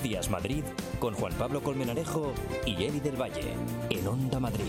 Días Madrid con Juan Pablo Colmenarejo y Eli del Valle en Onda Madrid.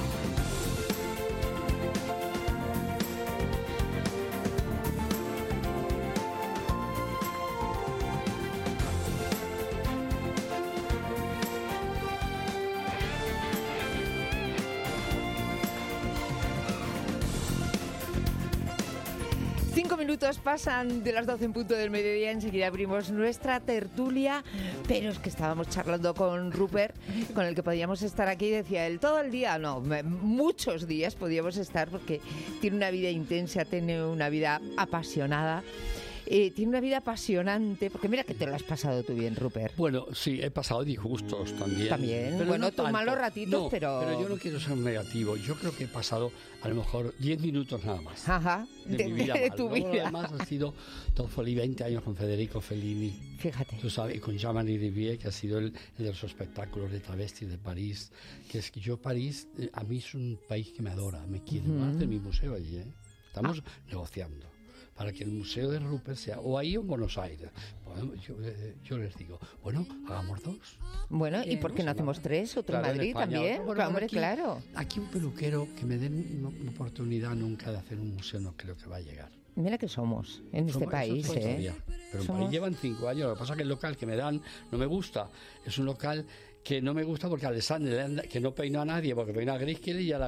Minutos pasan de las 12 en punto del mediodía. Enseguida abrimos nuestra tertulia, pero es que estábamos charlando con Rupert, con el que podíamos estar aquí, decía él, todo el día, no, muchos días podíamos estar, porque tiene una vida intensa, tiene una vida apasionada. Tiene una vida apasionante, porque mira que te lo has pasado tú bien, Rupert. Bueno, sí, he pasado disgustos también. También, pero bueno, no tus malos ratitos, pero yo no quiero ser negativo. Yo creo que he pasado a lo mejor 10 minutos nada más. Ajá, de mi vida de tu vida. Además ha sido todo feliz, 20 años con Federico Fellini. Fíjate. Tú sabes, y con Jean-Marie Rivière, que ha sido el de los espectáculos de travestis de París. Que es que yo París, a mí es un país que me adora, me quiere. Van a hacer mi museo allí, ¿eh? Estamos negociando para que el museo de Rupert sea o ahí o en Buenos Aires. Bueno, yo les digo, bueno, hagamos dos. Bueno, ¿y por qué no hacemos tres? Otro en Madrid también. Bueno, hombre, aquí, claro. Aquí un peluquero que me den una oportunidad nunca de hacer un museo, no creo que va a llegar. Mira que somos en este país, ¿eh? Pero en París llevan 5 años. Lo que pasa es que el local que me dan no me gusta. Es un local que no me gusta porque Alessandre, que no peinó a nadie, porque peinó a Griskel y a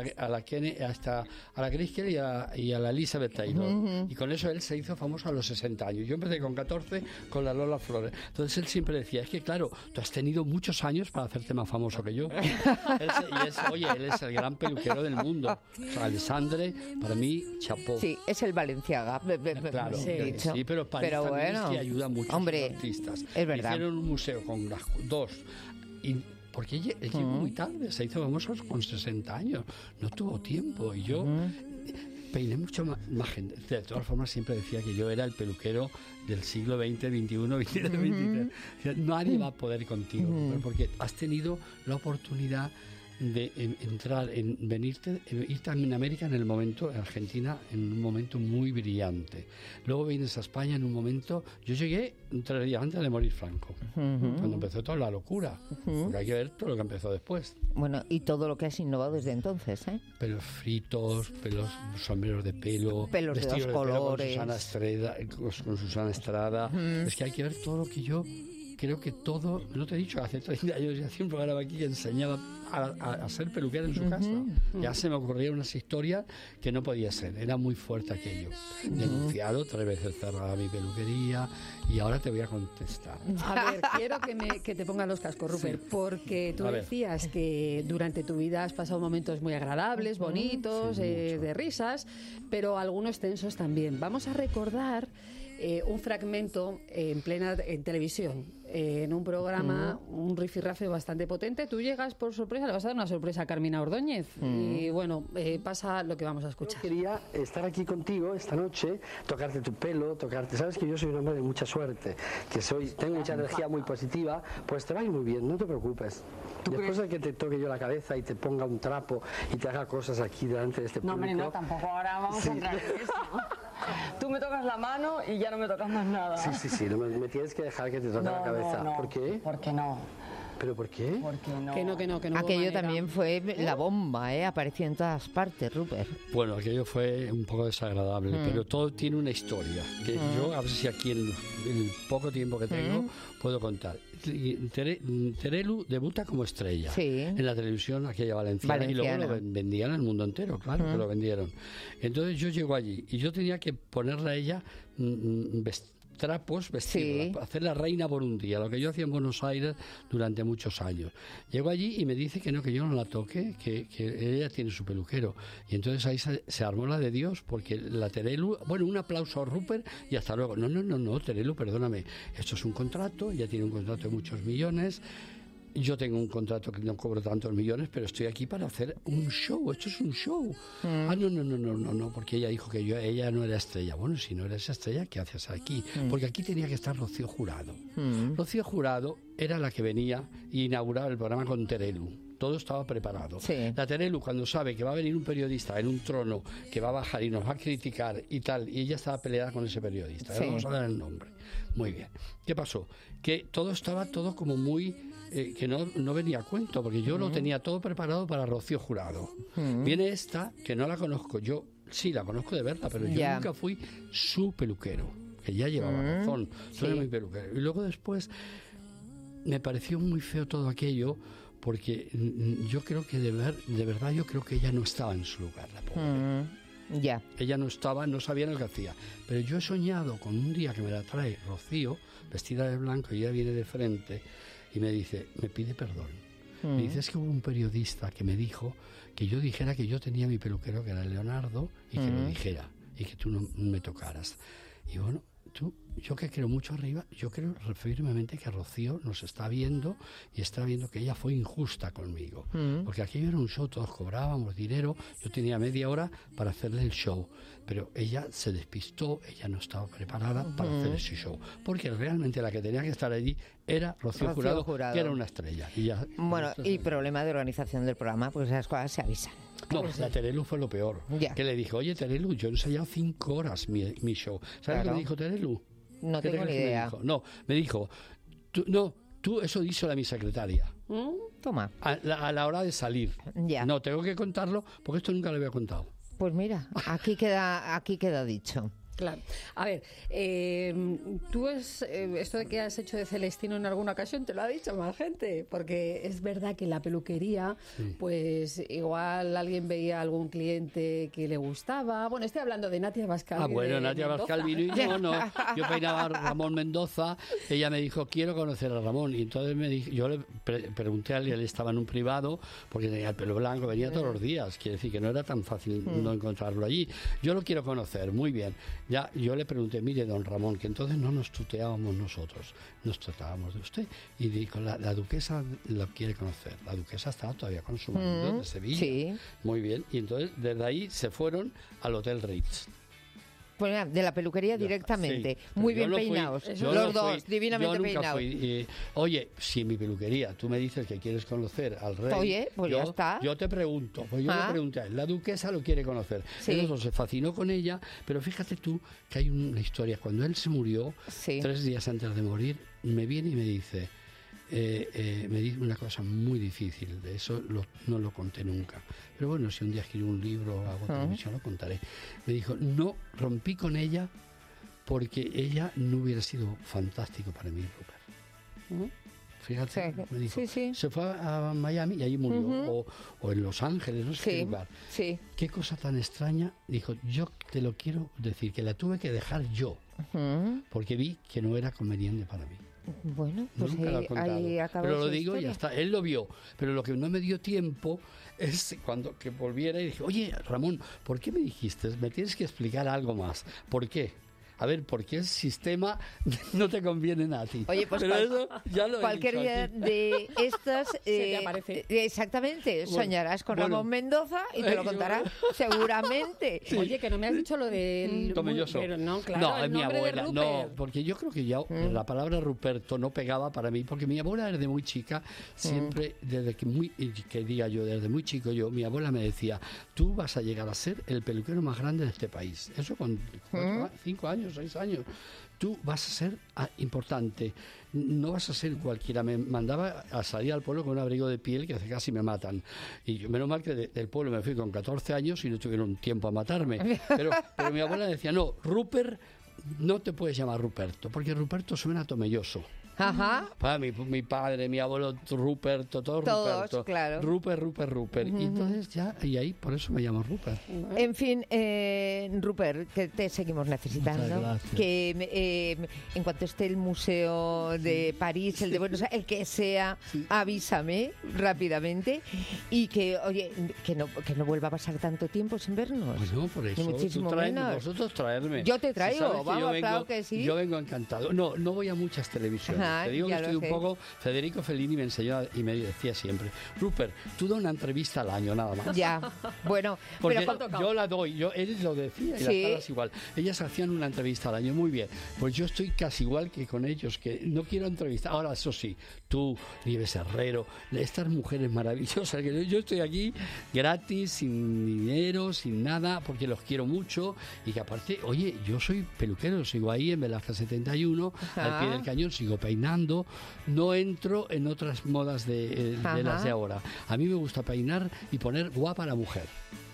la Griskel y a la Elizabeth Taylor. Y con eso él se hizo famoso a los 60 años. Yo empecé con 14 con la Lola Flores. Entonces él siempre decía, es que claro, tú has tenido muchos años para hacerte más famoso que yo. Él es el gran peluquero del mundo. O sea, Alessandre, para mí, chapó. Sí, es el Valenciaga. Claro, sí, pero París también es que ayuda mucho a los artistas. Es verdad. Hicieron un museo con las dos. Porque él llegó muy tarde, se hizo famoso con 60 años, no tuvo tiempo. Y yo peiné mucho más gente. De todas formas, siempre decía que yo era el peluquero del siglo XX, XXI, XXII, XXIII. Nadie va a poder contigo, porque has tenido la oportunidad de entrar irte a América en Argentina en un momento muy brillante. Luego vienes a España en un momento. Yo llegué 3 días antes de morir Franco, cuando empezó toda la locura, porque hay que ver todo lo que empezó después. Bueno, y todo lo que has innovado desde entonces, ¿eh? Pelos fritos, sombreros de pelo, pelos de dos colores, con Susana Estrada. Es que hay que ver todo lo que yo creo que todo, no te he dicho, hace 30 años ya hacía un programa aquí que enseñaba a ser peluquero en su casa. Ya se me ocurrieron unas historias que no podía ser, era muy fuerte aquello. Denunciado 3 veces cerrada mi peluquería, y ahora te voy a contestar. A ver, quiero que te pongan los cascos, Rupert, porque tú decías que durante tu vida has pasado momentos muy agradables, bonitos, de risas, pero algunos tensos también. Vamos a recordar un fragmento en televisión, en un programa, un rifirrafe bastante potente. Tú llegas por sorpresa, le vas a dar una sorpresa a Carmina Ordóñez, y bueno, pasa lo que vamos a escuchar. Yo quería estar aquí contigo esta noche, tocarte tu pelo, sabes que yo soy un hombre de mucha suerte, tengo mucha energía muy positiva, pues te va a ir muy bien, no te preocupes. Después de que te toque yo la cabeza y te ponga un trapo y te haga cosas aquí delante de este público. No, hombre, no, tampoco ahora vamos a entrar en eso. Tú me tocas la mano y ya no me tocas más nada. Sí, no, me tienes que dejar que te toque la cabeza. No. ¿Por qué? ¿Por qué no? ¿Pero por qué? Porque no. Que no. Aquello también fue la bomba, ¿eh? Apareció en todas partes, Rupert. Bueno, aquello fue un poco desagradable, pero todo tiene una historia que yo a ver si aquí en el poco tiempo que tengo puedo contar. Terelu debuta como estrella en la televisión aquella valenciana, y luego lo vendían al mundo entero, claro que lo vendieron. Entonces yo llego allí y yo tenía que ponerle a ella trapos, vestirla, hacer la reina por un día, lo que yo hacía en Buenos Aires durante muchos años. Llego allí y me dice que yo no la toque, que ella tiene su peluquero. Y entonces ahí se armó la de Dios, porque la Terelu, bueno, un aplauso a Rupert y hasta luego. No, Terelu, perdóname, esto es un contrato, ella tiene un contrato de muchos millones. Yo tengo un contrato que no cobro tantos millones, pero estoy aquí para hacer un show. Esto es un show. No, porque ella dijo que ella no era estrella. Bueno, si no eres estrella, ¿qué haces aquí? Porque aquí tenía que estar Rocío Jurado. Rocío Jurado era la que venía e inauguraba el programa con Terelu. todo estaba preparado. Sí. La Terelu, cuando sabe que va a venir un periodista en un trono que va a bajar y nos va a criticar y tal, y ella estaba peleada con ese periodista, Sí. vamos a dar el nombre. Muy bien. ¿Qué pasó? Que todo estaba como muy... que no venía a cuento, porque yo lo tenía todo preparado para Rocío Jurado. Viene esta, que no la conozco, yo sí la conozco de verla, pero yo nunca fui su peluquero, que ya llevaba razón, tú eres mi peluquero. Y luego después me pareció muy feo todo aquello, porque yo creo que de verdad yo creo que ella no estaba en su lugar, la pobre. Ya. Ella no estaba, no sabía lo que hacía. Pero yo he soñado con un día que me la trae Rocío, vestida de blanco, y ella viene de frente y me dice, me pide perdón. Me dice, es que hubo un periodista que me dijo que yo dijera que yo tenía mi peluquero, que era Leonardo, y que lo dijera, y que tú no me tocaras. Y bueno, yo que creo mucho arriba, yo creo firmemente que Rocío nos está viendo y está viendo que ella fue injusta conmigo. Porque aquello era un show, todos cobrábamos dinero, yo tenía media hora para hacerle el show, pero ella se despistó, ella no estaba preparada para hacer ese show, porque realmente la que tenía que estar allí era Rocío Jurado, que era una estrella. Y ya, bueno, y problema de organización del programa, pues esas cosas se avisan. No, la Terelu fue lo peor. Ya. Que le dijo, oye Terelu, yo he ensayado 5 horas mi show. ¿Sabes lo que me dijo Terelu? No tengo ni idea. Me dijo, tú eso díselo a mi secretaria. Toma. A la hora de salir. Ya. No, tengo que contarlo porque esto nunca lo había contado. Pues mira, aquí queda dicho. Claro. A ver, tú esto de que has hecho de Celestino en alguna ocasión te lo ha dicho más gente, porque es verdad que en la peluquería, pues igual alguien veía a algún cliente que le gustaba. Bueno, estoy hablando de Natia Bascal. Bueno, Natia Bascal vino y yo peinaba a Ramón Mendoza, ella me dijo, quiero conocer a Ramón, y entonces yo le pregunté a él, él estaba en un privado, porque tenía el pelo blanco, venía todos los días, quiere decir que no era tan fácil no encontrarlo allí. Yo lo quiero conocer, muy bien. Ya, yo le pregunté, mire, don Ramón, que entonces no nos tuteábamos nosotros, nos tratábamos de usted. Y dijo, la duquesa lo quiere conocer. La duquesa estaba todavía con su marido de Sevilla. Sí. Muy bien. Y entonces, desde ahí se fueron al Hotel Ritz. Pues mira, de la peluquería directamente. Sí, muy bien peinados. Los dos, divinamente peinados. Oye, si mi peluquería, tú me dices que quieres conocer al rey. Oye, pues ya está. Yo te pregunto, pues yo le pregunté a él, la duquesa lo quiere conocer. Sí. Él se fascinó con ella, pero fíjate tú que hay una historia. Cuando él se murió, 3 días antes de morir, me viene y me dice una cosa muy difícil, de eso no lo conté nunca, pero bueno, si un día escribo un libro o hago televisión lo contaré. Me dijo, no, rompí con ella porque ella no hubiera sido fantástico para mí, Rupert. Fíjate, me dijo, se fue a Miami y allí murió, o en Los Ángeles, no sé qué lugar. Qué cosa tan extraña. Dijo, yo te lo quiero decir, que la tuve que dejar yo, porque vi que no era conveniente para mí. Bueno, pues ahí acaba. Pero lo digo y ya está. Él lo vio, pero lo que no me dio tiempo es cuando que volviera y dije, oye, Ramón, ¿por qué me dijiste? Me tienes que explicar algo más. ¿Por qué? A ver, ¿por qué el sistema no te conviene a ti? Oye, pues pero eso ya lo cualquier día de estas se te aparece. Exactamente, soñarás con Ramón Mendoza y te lo contará seguramente. Oye, que no me has dicho lo del Tomelloso. Pero no, claro, es mi abuela. No, porque yo creo que ya la palabra Ruperto no pegaba para mí, porque mi abuela desde muy chica, siempre, desde desde muy chico mi abuela me decía, tú vas a llegar a ser el peluquero más grande de este país. Eso con 5 años, 6 años. Tú vas a ser importante, no vas a ser cualquiera. Me mandaba a salir al pueblo con un abrigo de piel que casi me matan. Y yo, menos mal que del pueblo me fui con 14 años y no tuvieron tiempo a matarme. Pero mi abuela decía, no, Rupert, no te puedes llamar Ruperto, porque Ruperto suena tomelloso. Ajá. Mi padre, mi abuelo, Ruperto, todos Ruperto. Claro. Rupert. Y entonces y ahí por eso me llamo Rupert. En fin, Rupert, que te seguimos necesitando. Que en cuanto esté el Museo de París, el de Buenos Aires, el que sea, avísame rápidamente. Y que, oye, que no vuelva a pasar tanto tiempo sin vernos. Bueno, por eso. Muchísimo menos. Vosotros traerme. Yo te traigo, vamos, claro que sí. Yo vengo encantado. No voy a muchas televisiones. Te digo que estoy un poco... Federico Fellini me enseñó y me decía siempre, Rupert, tú da una entrevista al año, nada más. Ya, bueno. Porque yo la doy, él lo decía, y las salas igual. Ellas hacían una entrevista al año, muy bien. Pues yo estoy casi igual que con ellos, que no quiero entrevistar. Ahora, eso sí, tú, Nieves Herrero, estas mujeres maravillosas, que yo estoy aquí gratis, sin dinero, sin nada, porque los quiero mucho, y que aparte, oye, yo soy peluquero, sigo ahí en Velázquez 71, al pie del cañón, sigo peinando, no entro en otras modas de las de ahora. A mí me gusta peinar y poner guapa a la mujer.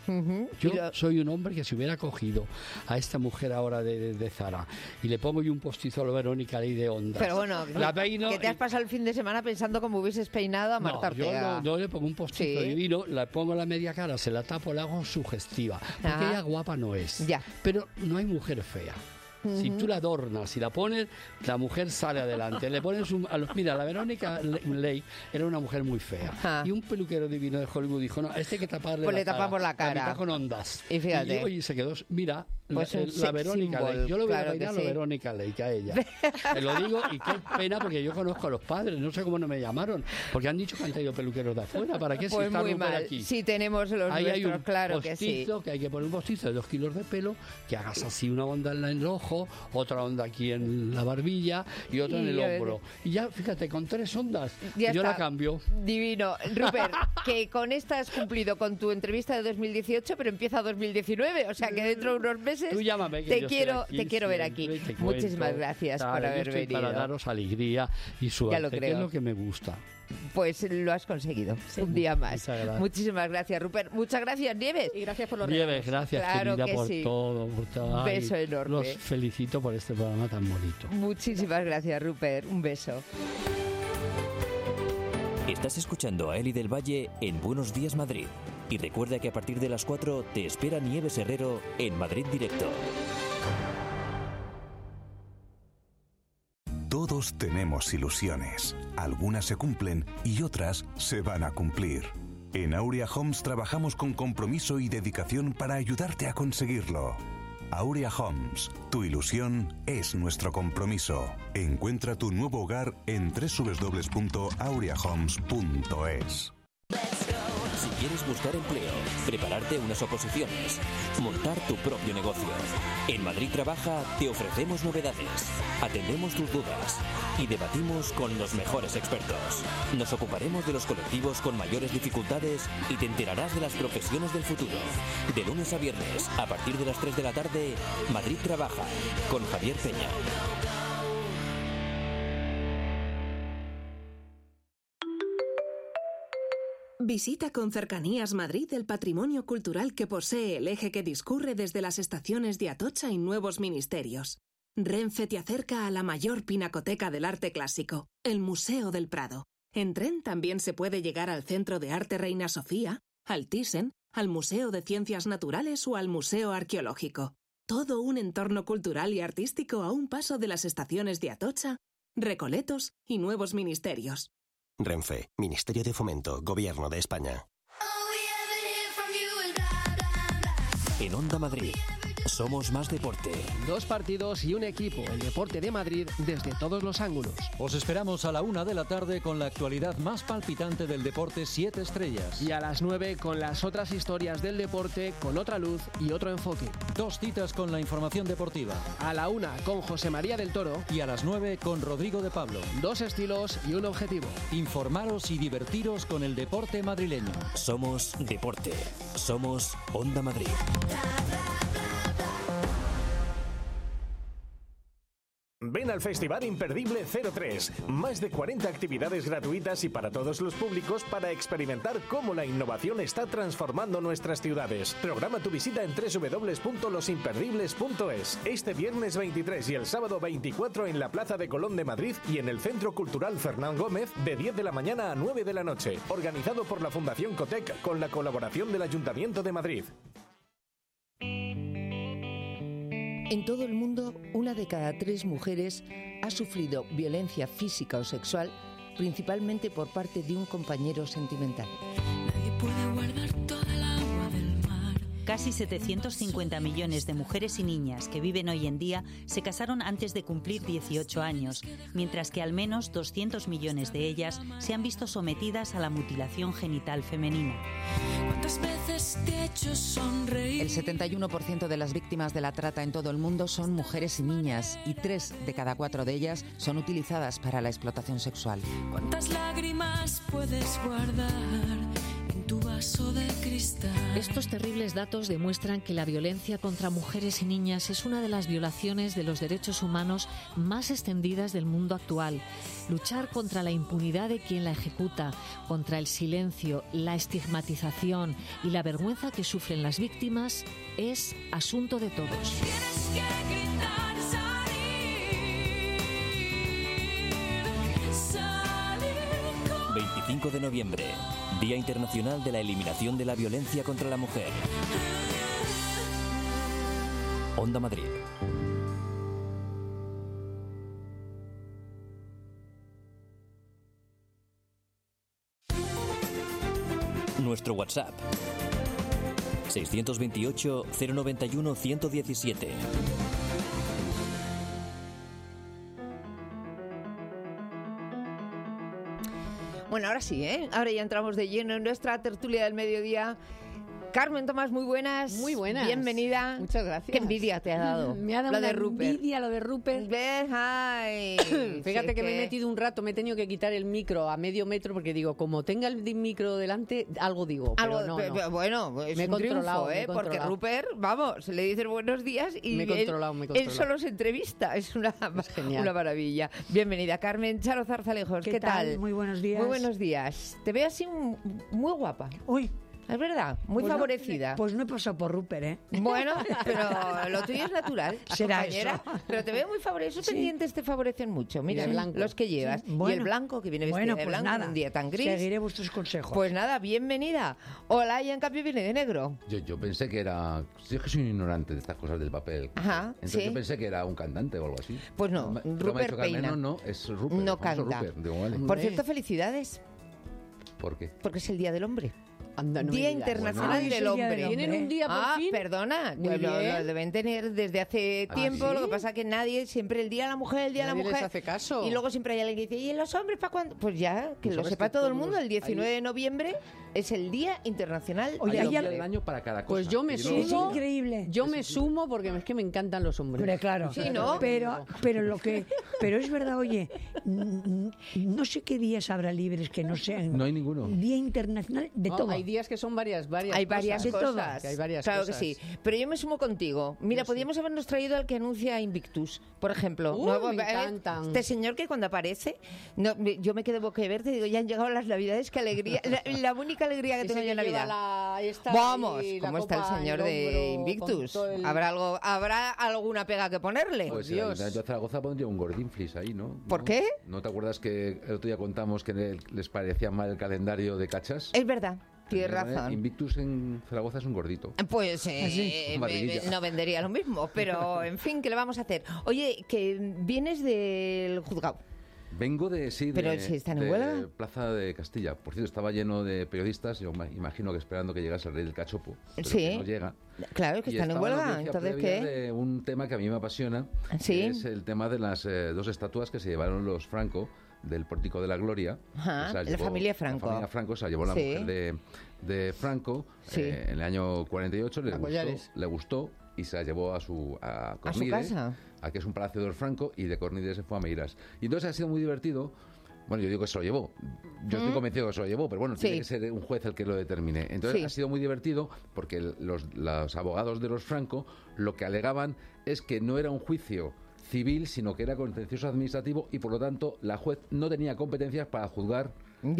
Yo soy un hombre que si hubiera cogido a esta mujer ahora de Zara y le pongo yo un postizo a la Verónica Ley de Ondas. Pero bueno, la peino, que te has pasado el fin de semana pensando cómo hubieses peinado a Marta Ortega. Yo le pongo un postizo divino, la pongo la media cara, se la tapo, la hago sugestiva. Porque ella guapa no es. Ya. Pero no hay mujer fea. Si tú la adornas, si la pones, la mujer sale adelante. Le pones mira, la Verónica Ley era una mujer muy fea. Y un peluquero divino de Hollywood dijo, no, este hay que taparle pues le tapamos la cara. La mitad con ondas. Y fíjate. Y se quedó, mira, pues la Verónica Ley. Yo lo voy a bailar a la Verónica Ley, que a ella. Te lo digo, y qué pena, porque yo conozco a los padres, no sé cómo no me llamaron, porque han dicho que han traído peluqueros de afuera. ¿Para qué? Pues si muy mal. Aquí. Sí, tenemos los ahí nuestros, hay un claro que sí. Que hay que poner un postizo de 2 kilos de pelo, que hagas así una onda en el ojo, otra onda aquí en la barbilla y otra en el hombro. Y ya, fíjate, con 3 ondas, yo la cambio. Divino. Rupert, que con esta has cumplido con tu entrevista de 2018, pero empieza 2019, o sea que dentro de unos meses tú llámame, te quiero ver aquí. Muchísimas gracias por haber venido. Para daros alegría y suerte, que es lo que me gusta. Pues lo has conseguido, un día más. Muchísimas gracias, Rupert. Muchas gracias, Nieves. Y gracias por los Nieves, gracias, claro querida, por sí. todo. Un beso enorme. Los felicito por este programa tan bonito. Muchísimas gracias, Rupert. Un beso. Estás escuchando a Eli del Valle en Buenos Días Madrid. Y recuerda que a partir de las 4 te espera Nieves Herrero en Madrid Directo. Todos tenemos ilusiones. Algunas se cumplen y otras se van a cumplir. En Aurea Homes trabajamos con compromiso y dedicación para ayudarte a conseguirlo. Aurea Homes, tu ilusión es nuestro compromiso. Encuentra tu nuevo hogar en www.aureahomes.es. Si quieres buscar empleo, prepararte unas oposiciones, montar tu propio negocio, en Madrid Trabaja te ofrecemos novedades, atendemos tus dudas y debatimos con los mejores expertos. Nos ocuparemos de los colectivos con mayores dificultades y te enterarás de las profesiones del futuro. De lunes a viernes, a partir de las 3 de la tarde, Madrid Trabaja, con Javier Peña. Visita con cercanías Madrid el patrimonio cultural que posee el eje que discurre desde las estaciones de Atocha y Nuevos Ministerios. Renfe te acerca a la mayor pinacoteca del arte clásico, el Museo del Prado. En tren también se puede llegar al Centro de Arte Reina Sofía, al Thyssen, al Museo de Ciencias Naturales o al Museo Arqueológico. Todo un entorno cultural y artístico a un paso de las estaciones de Atocha, Recoletos y Nuevos Ministerios. Renfe, Ministerio de Fomento, Gobierno de España. En Onda Madrid, somos más deporte. 2 partidos y un equipo, el deporte de Madrid desde todos los ángulos. Os esperamos a la 1 de la tarde con la actualidad más palpitante del deporte 7 estrellas. Y a las 9 con las otras historias del deporte con otra luz y otro enfoque. 2 citas con la información deportiva. A la 1 con José María del Toro. Y a las 9 con Rodrigo de Pablo. 2 estilos y un objetivo. Informaros y divertiros con el deporte madrileño. Somos deporte. Somos Onda Madrid. Ven al Festival Imperdible 03. Más de 40 actividades gratuitas y para todos los públicos para experimentar cómo la innovación está transformando nuestras ciudades. Programa tu visita en www.losimperdibles.es. Este viernes 23 y el sábado 24 en la Plaza de Colón de Madrid y en el Centro Cultural Fernán Gómez de 10 de la mañana a 9 de la noche. Organizado por la Fundación Cotec con la colaboración del Ayuntamiento de Madrid. En todo el mundo, 1 de cada 3 mujeres ha sufrido violencia física o sexual, principalmente por parte de un compañero sentimental. Nadie puede guardar toda el agua del mar Casi 750 millones de mujeres y niñas que viven hoy en día se casaron antes de cumplir 18 años, mientras que al menos 200 millones de ellas se han visto sometidas a la mutilación genital femenina. ¿Cuántas veces te he hecho sonreír? El 71% de las víctimas de la trata en todo el mundo son mujeres y niñas, y 3 de cada 4 de ellas son utilizadas para la explotación sexual. ¿Cuántas lágrimas puedes guardar en tu vaso de cristal? Estos terribles datos demuestran que la violencia contra mujeres y niñas es una de las violaciones de los derechos humanos más extendidas del mundo actual. Luchar contra la impunidad de quien la ejecuta, contra el silencio, la estigmatización y la vergüenza que sufren las víctimas es asunto de todos. Tienes que gritar, salir, salir. 25 de noviembre, Día Internacional de la Eliminación de la Violencia contra la Mujer. Onda Madrid. Nuestro WhatsApp 628 091 117. Bueno, ahora sí, ahora ya entramos de lleno en nuestra tertulia del mediodía. Carmen Tomás, muy buenas. Muy buenas. Bienvenida. Muchas gracias. Qué envidia te ha dado. Me ha dado lo una de Rupert. envidia lo de Rupert. ¿Ves? Ay, Fíjate que me he metido un rato, me he tenido que quitar el micro a medio metro porque digo, como tenga el micro delante, algo digo. Pero no. Bueno, es me he un triunfo, controlado, porque Rupert, vamos, le dices buenos días y me he controlado. Él solo se entrevista. Es una maravilla. Bienvenida, Carmen. Charo Zarzalejos, ¿qué tal? Muy buenos días. Muy buenos días. Te veo así muy guapa. Uy. Es verdad, muy pues favorecida. Pues no he pasado por Rupert, ¿eh? Bueno, pero lo tuyo es natural, será compañera. eso. Pero te veo muy favorecida. Esos pendientes te favorecen mucho. Mira, los que llevas. Sí. Bueno, y el blanco, que viene vestido de pues blanco nada, en un día tan gris. Seguiré vuestros consejos. Pues nada, bienvenida. Hola, y en cambio viene de negro. Yo pensé que era... Yo es que soy un ignorante de estas cosas del papel. Ajá, entonces yo pensé que era un cantante o algo así. Pues no, Rupert Peina. No, es Rupert. No canta. Rupert. Digo, vale. Por cierto, felicidades. ¿Por qué? Porque es el Día del Hombre. Anda, no Día Internacional del Hombre. ¿Tienen un día por fin? Perdona, lo deben tener desde hace tiempo. ¿sí? Lo que pasa que nadie, siempre el Día de la Mujer, el Día de la Mujer. Les hace caso. Y luego siempre hay alguien que dice, ¿y los hombres para cuándo? Pues ya, que lo sepa todo el mundo, el 19 de noviembre es el Día Internacional del Hombre. Hay un día del año para cada cosa. Pues yo me sumo. Es increíble. Yo me sumo porque es que me encantan los hombres. Hombre, claro. Sí, ¿no? Pero es verdad, oye, no sé qué días habrá libres que no sean. No hay ninguno. Día Internacional de todo. Hay días que son varias hay varias cosas. Hay varias claro cosas. que sí. Pero yo me sumo contigo. Mira, podríamos habernos traído al que anuncia Invictus, por ejemplo. Me encantan. Este señor que cuando aparece, yo me quedo boquiabierta y digo, ya han llegado las Navidades, qué alegría. La única alegría que tengo yo en Navidad. Vamos, ¿cómo está el señor de Invictus? ¿Habrá alguna pega que ponerle? Pues yo a Zaragoza pondría un gordinflis ahí, ¿no? ¿Por qué? ¿No te acuerdas que el otro día contamos que les parecía mal el calendario de cachas? Es verdad. Tienes razón. Invictus en Zaragoza es un gordito. Pues no vendería lo mismo, pero en fin, ¿qué le vamos a hacer? Oye, que vienes del juzgado. Vengo de ¿están en huelga? Plaza de Castilla. Por cierto, estaba lleno de periodistas, yo imagino que esperando que llegase el rey del cachopo, pero que no llega. Claro, que están en huelga. Entonces, ¿qué? De un tema que a mí me apasiona, ¿sí? Que es el tema de las 2 estatuas que se llevaron los Franco del Pórtico de la Gloria. Ajá, la familia Franco. La familia Franco se la llevó la mujer de Franco en el año 48, le gustó y se la llevó a Cornide, ¿a su casa? A que es un palacio de los Franco, y de Cornide se fue a Meirás. Y entonces ha sido muy divertido. Bueno, yo digo que se lo llevó. Yo estoy convencido que se lo llevó, pero bueno, tiene que ser un juez el que lo determine. Entonces ha sido muy divertido porque los abogados de los Franco lo que alegaban es que no era un juicio civil, sino que era contencioso administrativo, y por lo tanto la juez no tenía competencias para juzgar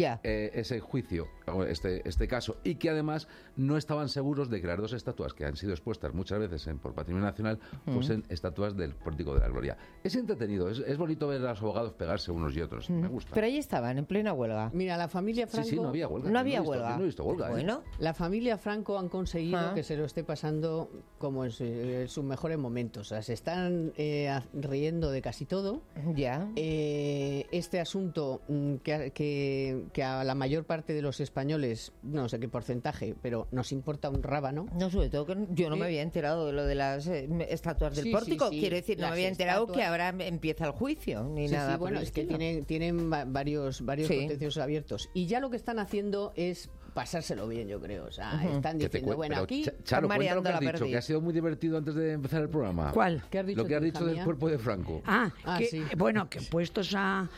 ese juicio, este caso, y que además no estaban seguros de que las 2 estatuas que han sido expuestas muchas veces por Patrimonio Nacional fuesen estatuas del Pórtico de la Gloria. Es entretenido, es bonito ver a los abogados pegarse unos y otros, me gusta. Pero ahí estaban, en plena huelga. Mira, la familia Franco... Sí, no había huelga. No había huelga. Yo no he visto huelga. Bueno. La familia Franco han conseguido que se lo esté pasando como en sus mejores momentos. O sea, se están riendo de casi todo. Ya. Este asunto que que a la mayor parte de los españoles, no sé qué porcentaje, pero nos importa un rábano. No, sobre todo que yo no me había enterado de lo de las estatuas del pórtico. Quiero decir, no me había enterado que ahora empieza el juicio, ni nada. Bueno, es que tienen varios contenciosos abiertos. Y ya lo que están haciendo es pasárselo bien, yo creo. O sea, están diciendo, bueno, aquí Charo, cuenta lo que has dicho, que ha sido muy divertido antes de empezar el programa. ¿Cuál? ¿Qué has dicho? Lo que has dicho del cuerpo de Franco. Sí. Bueno, que puestos a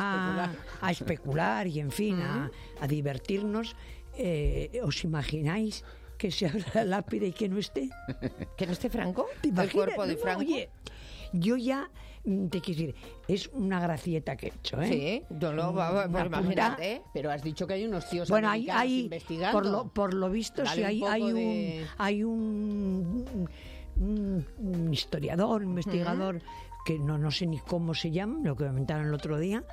especular y, en fin, a divertirnos, ¿os imagináis que se abra la lápida y que no esté? ¿Que no esté Franco? ¿El cuerpo de Franco? Oye, yo ya, te quiero decir, es una gracieta que he hecho, ¿eh? Sí, pues imagínate. Pero has dicho que hay unos tíos americanos hay investigando. Por lo visto, sí, hay un historiador, investigador, que no sé ni cómo se llama, lo que comentaron el otro día,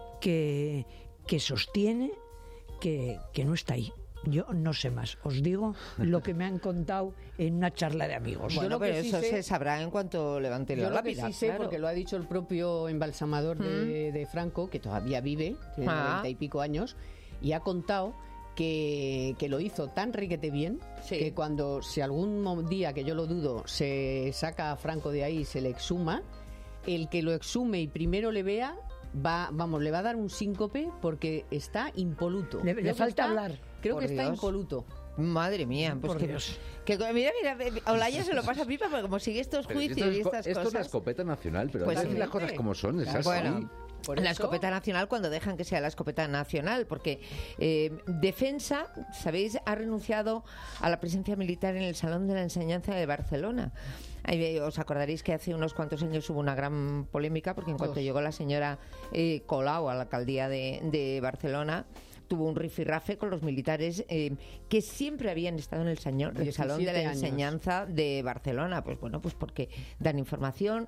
que sostiene que no está ahí. Yo no sé más, os digo lo que me han contado en una charla de amigos. Bueno, pero eso se sabrá en cuanto levante la lápida. Yo lo que sí sé, porque lo ha dicho el propio embalsamador de Franco, que todavía vive, tiene 90 y pico años, y ha contado que lo hizo tan riquete bien, que cuando, si algún día, que yo lo dudo, se saca a Franco de ahí y se le exhuma, el que lo exhume y primero le vea, le va a dar un síncope porque está impoluto. Le falta hablar. Creo que está impoluto. Madre mía, pues mira, Olaya se lo pasa pipa porque como sigue estos juicios y estas cosas. Esto es la escopeta nacional, pero pues las cosas como son, es así. Bueno, la escopeta nacional, cuando dejan que sea la escopeta nacional, porque Defensa, ¿sabéis?, ha renunciado a la presencia militar en el Salón de la Enseñanza de Barcelona. Os acordaréis que hace unos cuantos años hubo una gran polémica porque en cuanto llegó la señora Colau a la alcaldía de Barcelona, tuvo un rifirrafe con los militares que siempre habían estado en el Salón de la Enseñanza de Barcelona. Pues bueno, pues porque dan información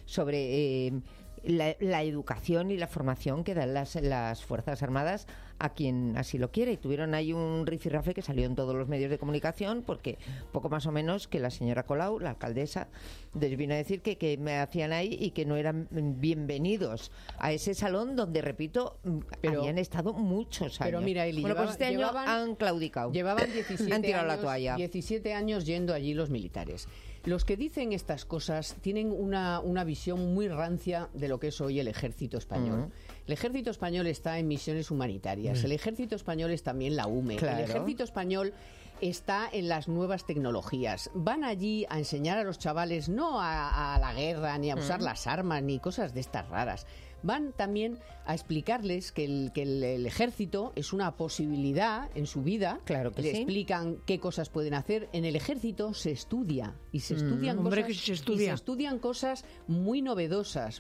sobre la educación y la formación que dan las Fuerzas Armadas a quien así lo quiere. Y tuvieron ahí un rifirrafe que salió en todos los medios de comunicación porque poco más o menos que la señora Colau, la alcaldesa, les vino a decir que me hacían ahí y que no eran bienvenidos a ese salón donde, repito, habían estado muchos años. Pero mira, Eli, pues este año han claudicado. Llevaban 17 han tirado la toalla. 17 años yendo allí los militares. Los que dicen estas cosas tienen una visión muy rancia de lo que es hoy el ejército español. El ejército español está en misiones humanitarias. El ejército español es también la UME. Claro. El ejército español está en las nuevas tecnologías. Van allí a enseñar a los chavales no a la guerra, ni a usar las armas, ni cosas de estas raras. Van también a explicarles que el ejército es una posibilidad en su vida. Claro que Le sí. explican qué cosas pueden hacer. En el ejército se estudia y se estudian cosas, que se estudia. Y se estudian cosas muy novedosas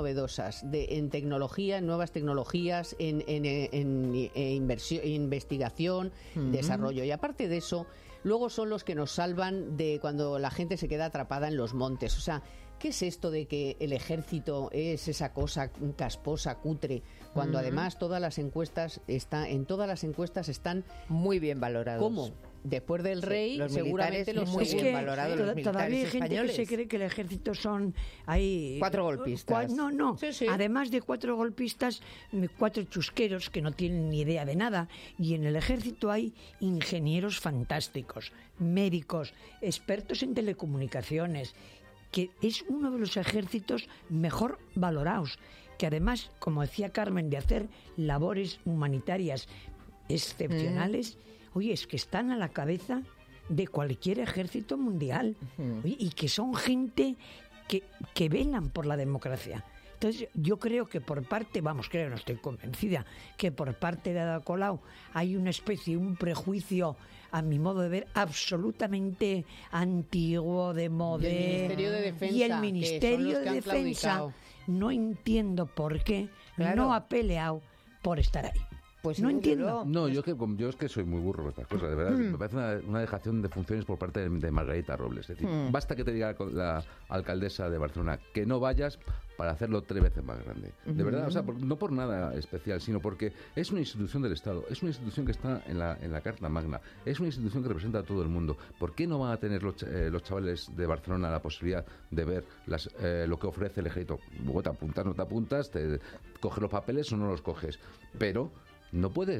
en tecnología, en nuevas tecnologías, en investigación, desarrollo. Y aparte de eso, luego son los que nos salvan de cuando la gente se queda atrapada en los montes. O sea, ¿qué es esto de que el ejército es esa cosa casposa, cutre, cuando además todas las encuestas están muy bien valorados? ¿Cómo? Después del rey, seguramente los muy bien valorados los militares todavía hay gente españoles. que se cree que el ejército son ahí 4 golpistas. No. Sí. Además de 4 golpistas, 4 chusqueros que no tienen ni idea de nada. Y en el ejército hay ingenieros fantásticos, médicos, expertos en telecomunicaciones, que es uno de los ejércitos mejor valorados, que además, como decía Carmen, de hacer labores humanitarias excepcionales, oye, es que están a la cabeza de cualquier ejército mundial. Oye, y que son gente que velan por la democracia. Entonces, yo creo que por parte, no estoy convencida, que por parte de Ada Colau hay una especie, un prejuicio, a mi modo de ver, absolutamente antiguo, de moda. Y el Ministerio de Defensa, no entiendo por qué no ha peleado por estar ahí. Pues no entiendo. No, yo es que soy muy burro con estas cosas, de verdad. Me parece una dejación de funciones por parte de Margarita Robles. Es decir, basta que te diga la alcaldesa de Barcelona que no vayas para hacerlo 3 veces más grande. De verdad, o sea, no por nada especial, sino porque es una institución del Estado, es una institución que está en la Carta Magna, es una institución que representa a todo el mundo. ¿Por qué no van a tener los chavales de Barcelona la posibilidad de ver lo que ofrece el ejército? Luego te apuntas, no te apuntas, te coges los papeles o no los coges, pero No puedes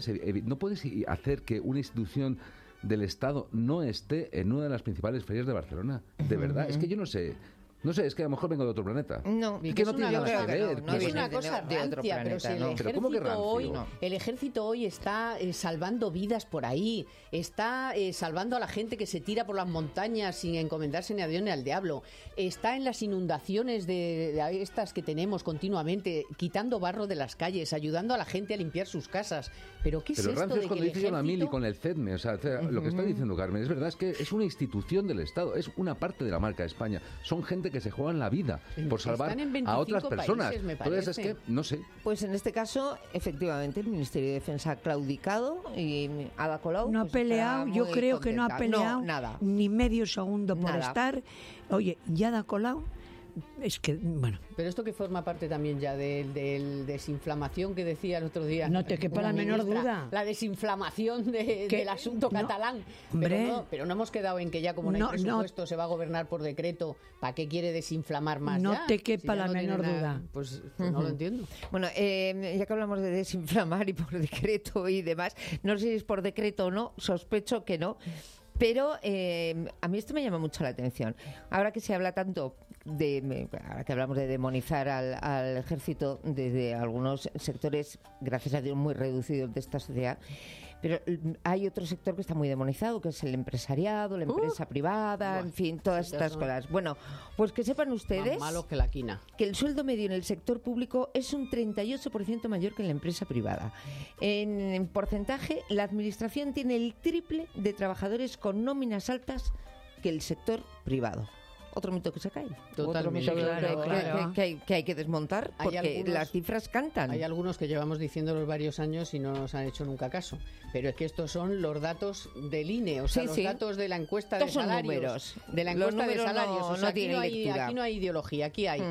hacer que una institución del Estado no esté en una de las principales ferias de Barcelona. De verdad, es que yo no sé. No sé, es que a lo mejor vengo de otro planeta. No, y que no tiene nada que ver. No es una cosa rancia, pero si el ejército hoy está salvando vidas por ahí, está salvando a la gente que se tira por las montañas sin encomendarse ni a Dios ni al diablo, está en las inundaciones de estas que tenemos continuamente, quitando barro de las calles, ayudando a la gente a limpiar sus casas. Pero ¿qué es esto de que cuando dice la Mili con el CEDME, o sea, lo que está diciendo Carmen, es verdad, es que es una institución del Estado, es una parte de la marca España. Son gente que se juegan la vida por salvar a otras personas. Países, entonces es que, no sé. Pues en este caso, efectivamente, el Ministerio de Defensa ha claudicado y Ada Colau... No ha peleado, yo creo que no ha peleado nada. Ni medio segundo por estar. Oye, ya Ada Colau... Es que, bueno. Pero esto que forma parte también ya del desinflamación que decía el otro día. No te quepa la menor duda. La desinflamación del asunto catalán. Pero no hemos quedado en que ya como no hay presupuesto se va a gobernar por decreto. ¿Para qué quiere desinflamar más? No ya? te quepa la menor duda. Pues no lo entiendo. Bueno, ya que hablamos de desinflamar y por decreto y demás, no sé si es por decreto o no, sospecho que no. Pero a mí esto me llama mucho la atención. Ahora que se habla tanto ahora que hablamos de demonizar al ejército desde algunos sectores, gracias a Dios, muy reducidos de esta sociedad, pero hay otro sector que está muy demonizado, que es el empresariado, la empresa privada, en fin, todas estas cosas. Bueno, pues que sepan ustedes más malo que la quina, que el sueldo medio en el sector público es un 38% mayor que en la empresa privada. En porcentaje, la administración tiene el triple de trabajadores con nóminas altas que el sector privado. Otro mito que se cae. Totalmente. Otro mito que hay que desmontar, porque las cifras cantan. Hay algunos que llevamos diciéndolos varios años y no nos han hecho nunca caso. Pero es que estos son los datos del INE, o sea, los datos de la encuesta de salarios. De la encuesta de salarios. O sea, aquí no hay ideología. Aquí hay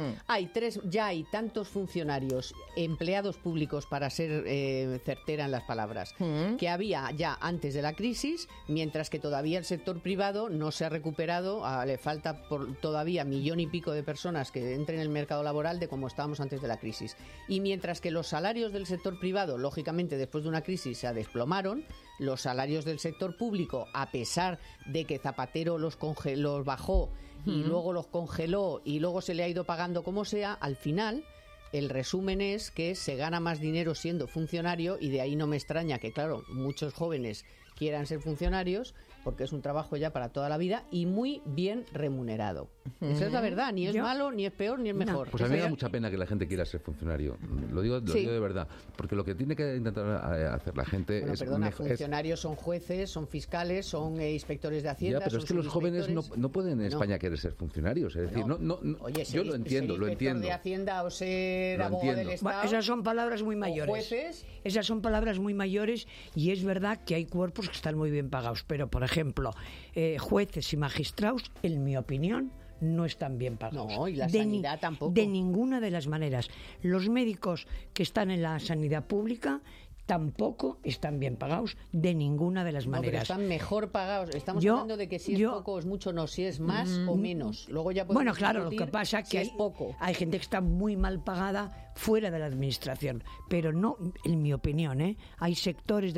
hay tantos funcionarios, empleados públicos, para ser certera en las palabras, que había ya antes de la crisis, mientras que todavía el sector privado no se ha recuperado, le falta todavía 1,5 millones de personas que entren en el mercado laboral de como estábamos antes de la crisis. Y mientras que los salarios del sector privado, lógicamente, después de una crisis se desplomaron, los salarios del sector público, a pesar de que Zapatero los bajó y luego los congeló y luego se le ha ido pagando como sea, al final el resumen es que se gana más dinero siendo funcionario, y de ahí no me extraña que, claro, muchos jóvenes quieran ser funcionarios, porque es un trabajo ya para toda la vida y muy bien remunerado. Esa es la verdad, ni es malo, ni es peor, ni es mejor. Pues a mí me da mucha pena que la gente quiera ser funcionario, lo digo de verdad, porque lo que tiene que intentar hacer la gente funcionarios son jueces, son fiscales, son inspectores de Hacienda. Ya, pero es que los jóvenes no pueden en España querer ser funcionarios, es decir, Oye, yo lo entiendo, ser inspector de Hacienda o ser abogado del Estado. Bueno, esas son palabras muy mayores. Jueces. Esas son palabras muy mayores, y es verdad que hay cuerpos que están muy bien pagados, pero por ejemplo, jueces y magistrados, en mi opinión, no están bien pagados. No, y la sanidad tampoco. De ninguna de las maneras. Los médicos que están en la sanidad pública tampoco están bien pagados de ninguna de las maneras. Pero están mejor pagados. Estamos hablando de que si es poco o es mucho, no, si es más o menos. Luego ya bueno, claro, lo que pasa es que hay gente que está muy mal pagada fuera de la administración, pero no, en mi opinión, hay sectores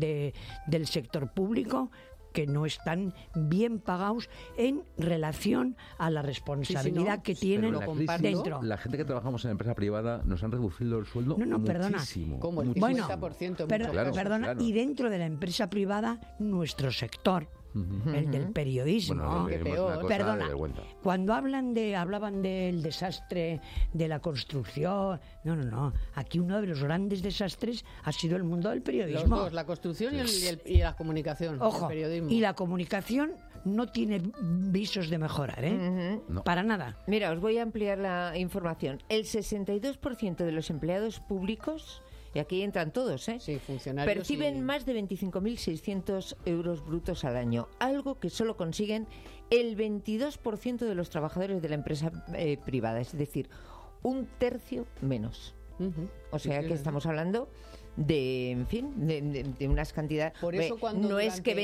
del sector público que no están bien pagados en relación a la responsabilidad que tienen dentro. La gente que trabajamos en la empresa privada nos han reducido el sueldo muchísimo. Como el 50%. Perdona, y dentro de la empresa privada, nuestro sector, el del periodismo. Perdona, cuando hablaban del desastre de la construcción, no. Aquí uno de los grandes desastres ha sido el mundo del periodismo. Los dos, la construcción y la comunicación. Ojo, el periodismo. Y la comunicación no tiene visos de mejorar, No. Para nada. Mira, os voy a ampliar la información. El 62% de los empleados públicos, y aquí entran todos, funcionarios, perciben más de 25.600 euros brutos al año, algo que solo consiguen el 22% de los trabajadores de la empresa privada, es decir, un tercio menos. O sea que estamos hablando de, en fin, de unas cantidades. Por eso cuando es que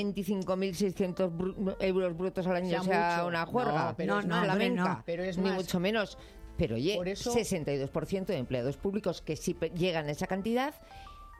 25.600 euros brutos al año sea una juerga, no, pero es ni más. mucho menos. Pero oye, Por eso, 62% de empleados públicos que sí llegan a esa cantidad,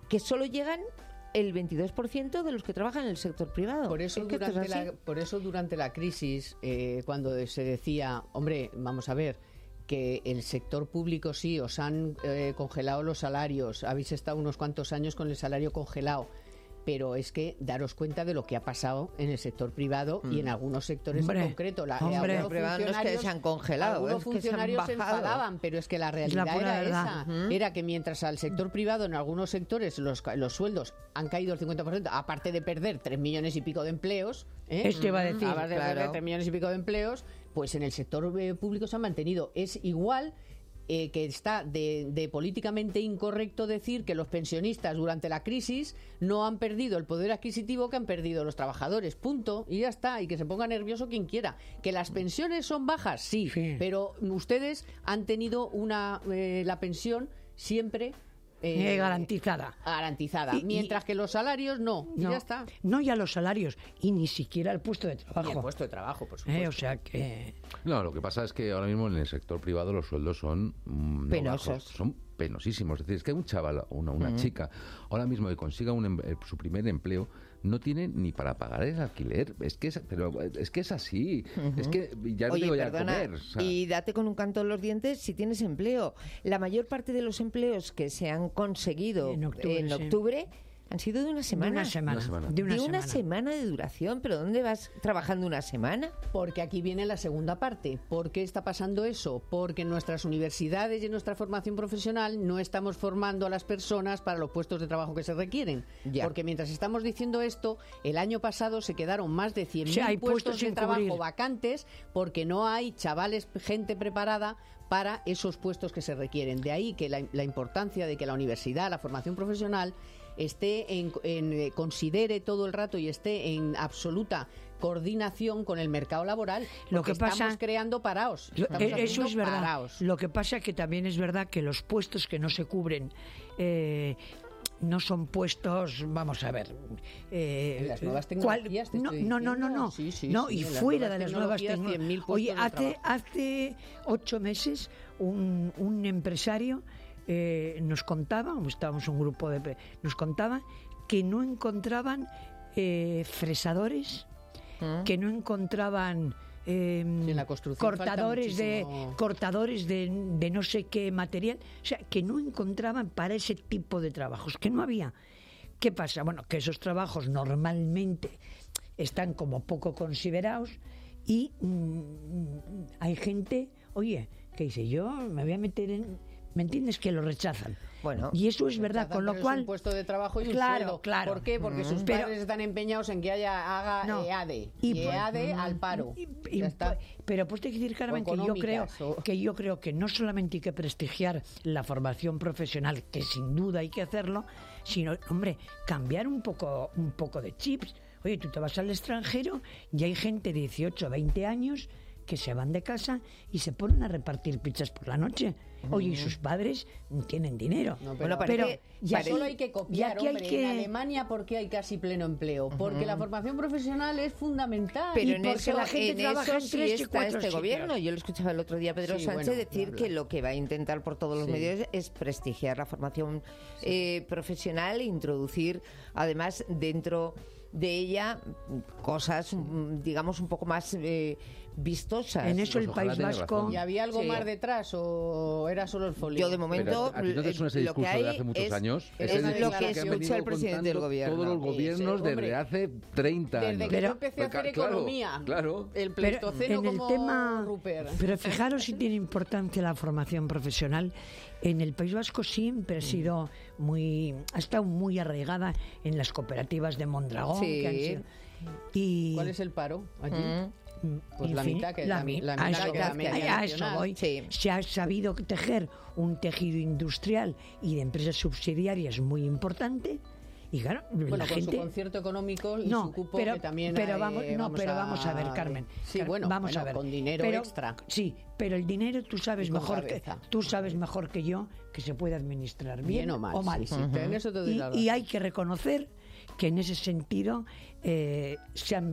que solo llegan el 22% de los que trabajan en el sector privado. Por eso, durante la crisis, cuando se decía, hombre, vamos a ver, que el sector público sí, os han congelado los salarios, habéis estado unos cuantos años con el salario congelado, pero es que daros cuenta de lo que ha pasado en el sector privado y en algunos sectores en concreto. Algunos privado no es que se han congelado, algunos funcionarios se enfadaban, pero es que la realidad era esa. Era que mientras al sector privado en algunos sectores los sueldos han caído el 50%, aparte de perder 3 millones y pico de empleos, Este va a decir, aparte de perder 3 millones y pico de empleos, pues en el sector público se han mantenido. Es igual que está de políticamente incorrecto decir que los pensionistas durante la crisis no han perdido el poder adquisitivo que han perdido los trabajadores, punto, y ya está, y que se ponga nervioso quien quiera. ¿Que las pensiones son bajas? Sí. Pero ustedes han tenido la pensión siempre garantizada. Mientras que los salarios no, y ya está. No ya los salarios, y ni siquiera el puesto de trabajo. Y el puesto de trabajo, por supuesto. O sea que... No, lo que pasa es que ahora mismo en el sector privado los sueldos son penosos. Son penosísimos. Es decir, es que un chaval, una chica, ahora mismo que consiga su primer empleo, no tiene ni para pagar el alquiler. Es que es así. Es que ya no tengo ya comer. O sea. Y date con un canto en los dientes si tienes empleo. La mayor parte de los empleos que se han conseguido en octubre han sido de una semana. De una semana de duración. ¿Pero dónde vas trabajando una semana? Porque aquí viene la segunda parte. ¿Por qué está pasando eso? Porque en nuestras universidades y en nuestra formación profesional no estamos formando a las personas para los puestos de trabajo que se requieren. Porque mientras estamos diciendo esto, el año pasado se quedaron más de 100.000 puestos de trabajo vacantes porque no hay chavales, gente preparada para esos puestos que se requieren. De ahí que la importancia de que la universidad, la formación profesional, considere todo el rato y esté en absoluta coordinación con el mercado laboral. Lo que pasa, estamos creando paraos. Eso es verdad. Paraos. Lo que pasa que también es verdad que los puestos que no se cubren no son puestos, vamos a ver, las nuevas tecnologías. No, y fuera de las nuevas tecnologías. Oye, hace 8 meses un empresario nos contaba, estábamos un grupo nos contaba que no encontraban fresadores, que no encontraban cortadores de no sé qué material, o sea, que no encontraban para ese tipo de trabajos, que no había. ¿Qué pasa? Bueno, que esos trabajos normalmente están como poco considerados y hay gente, oye, que dice, yo me voy a meter en... ¿Me entiendes? Que lo rechazan. Bueno, y eso es verdad, con lo cual... Es un puesto de trabajo y un sueldo. Claro. ¿Por qué? Porque sus padres están empeñados en que haga EADE. Y EADE al paro. Pero pues te quiero decir, Carmen, que yo creo que no solamente hay que prestigiar la formación profesional, que sin duda hay que hacerlo, sino, hombre, cambiar un poco de chips. Oye, tú te vas al extranjero y hay gente de 18, 20 años que se van de casa y se ponen a repartir pizzas por la noche. Oye, y sus padres tienen dinero. Pero ya solo hay que copiar, hombre. En Alemania, ¿por qué hay casi pleno empleo? Porque la formación profesional es fundamental. Pero en eso la gente trabaja sí está este gobierno. Yo lo escuchaba el otro día a Pedro Sánchez decir que lo que va a intentar por todos los medios es prestigiar la formación profesional e introducir, además, dentro de ella cosas, digamos, un poco más vistosas. En eso el País Vasco... ¿Y había algo más detrás o era solo el folio? Yo de momento lo que hay de hace muchos años es lo que escucha el presidente del gobierno. Todos los gobiernos desde hace 30 años. Desde que yo empecé a hacer economía. Claro. El pleistoceno como tema, Rupert. Pero fijaros si tiene importancia la formación profesional. En el País Vasco siempre ha estado muy arraigada en las cooperativas de Mondragón. Que han sido, y ¿cuál es el paro allí? Pues la mitad que la mitad que la media nacional. Se ha sabido tejer un tejido industrial y de empresas subsidiarias muy importante. Y claro, bueno, la con gente... su concierto económico y su cupo que también vamos a ver, Carmen. Vamos a ver. Con dinero extra. Sí, pero el dinero tú sabes mejor que yo que se puede administrar bien o mal. Sí, en eso te doy la razón. Y hay que reconocer que en ese sentido se ha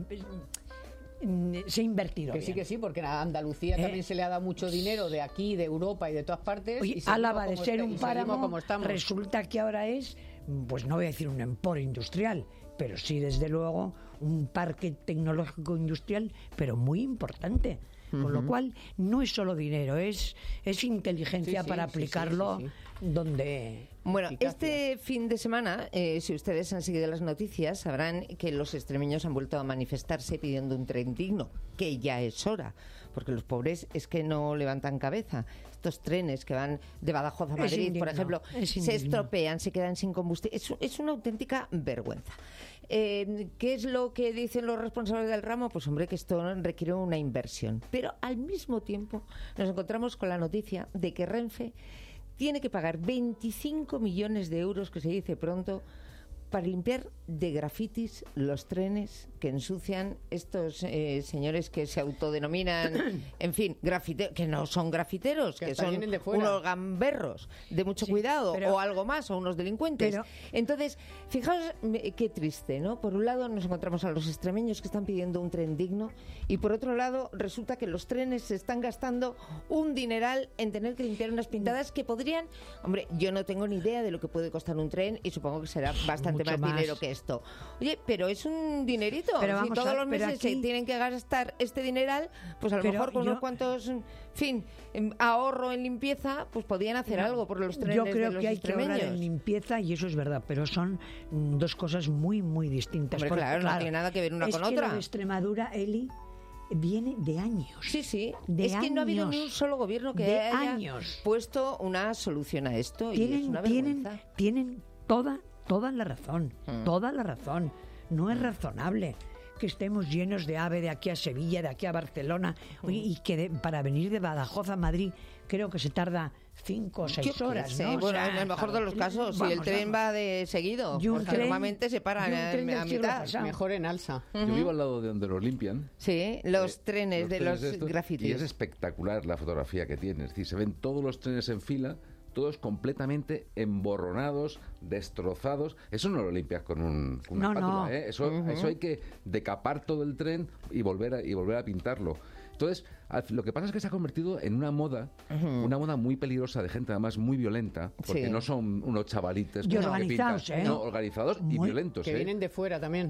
invertido que bien. sí, porque a Andalucía también se le ha dado mucho dinero de aquí, de Europa y de todas partes. Oye, Álava de ser un páramo resulta que ahora es pues no voy a decir un emporio industrial, pero sí, desde luego, un parque tecnológico industrial, pero muy importante. Con lo cual, no es solo dinero, es inteligencia para aplicarlo donde... Bueno, este fin de semana, si ustedes han seguido las noticias, sabrán que los extremeños han vuelto a manifestarse pidiendo un tren digno, que ya es hora, porque los pobres es que no levantan cabeza. Estos trenes que van de Badajoz a Madrid, por ejemplo, se estropean, se quedan sin combustible. Es una auténtica vergüenza. ¿Qué es lo que dicen los responsables del ramo? Pues hombre, que esto requiere una inversión. Pero al mismo tiempo nos encontramos con la noticia de que Renfe tiene que pagar 25 millones de euros, que se dice pronto, para limpiar de grafitis los trenes que ensucian estos señores que se autodenominan, en fin, que no son grafiteros, que son unos gamberros de mucho cuidado, o algo más, o unos delincuentes. Entonces, fijaos qué triste, ¿no? Por un lado nos encontramos a los extremeños que están pidiendo un tren digno, y por otro lado resulta que los trenes se están gastando un dineral en tener que limpiar unas pintadas que podrían... Hombre, yo no tengo ni idea de lo que puede costar un tren, y supongo que será bastante más dinero que esto. Oye, pero es un dinerito. Si todos los meses se tienen que gastar este dineral, pues a lo mejor con unos cuantos, en fin, ahorro en limpieza, pues podían hacer algo por los trenes. Yo creo que hay que ahorrar en limpieza, y eso es verdad, pero son dos cosas muy, muy distintas. Hombre, claro, no tiene nada que ver una con otra. Es que lo de Extremadura, Eli, viene de años. Sí. Que no ha habido ni un solo gobierno que haya puesto una solución a esto. Tienen toda la razón, toda la razón. No es razonable que estemos llenos de AVE de aquí a Sevilla, de aquí a Barcelona, y que para venir de Badajoz a Madrid creo que se tarda 5 o 6 horas, ¿no? Bueno, en el mejor de los casos, si el tren va de seguido, porque normalmente se paran a mitad. Mejor en alza. Yo vivo al lado de donde los limpian. Sí, los trenes de los grafitis. Y es espectacular la fotografía que tiene. Es decir, se ven todos los trenes en fila, todos completamente emborronados, destrozados. Eso no lo limpias con una espátula, ¿eh? Eso hay que decapar todo el tren y volver a pintarlo. Entonces, lo que pasa es que se ha convertido en una moda muy peligrosa, de gente además muy violenta, porque no son unos chavalites y organizados, organizados y violentos. Que vienen de fuera también.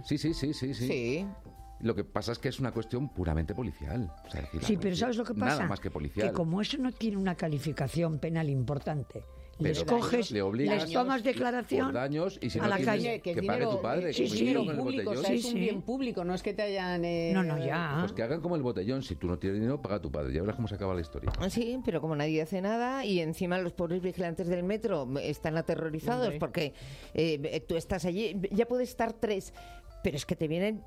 Sí. Lo que pasa es que es una cuestión puramente policial. O sea, pero ¿sabes lo que pasa? Nada más que policial. Que como eso no tiene una calificación penal importante, les coges, les tomas declaración por daños, y si a la calle. Que pague tu padre. Es un bien público, no es que te hayan... Pues que hagan como el botellón. Si tú no tienes dinero, paga tu padre. Ya verás cómo se acaba la historia. Sí, pero como nadie hace nada, y encima los pobres vigilantes del metro están aterrorizados porque tú estás allí, ya puedes estar 3... Pero es que te vienen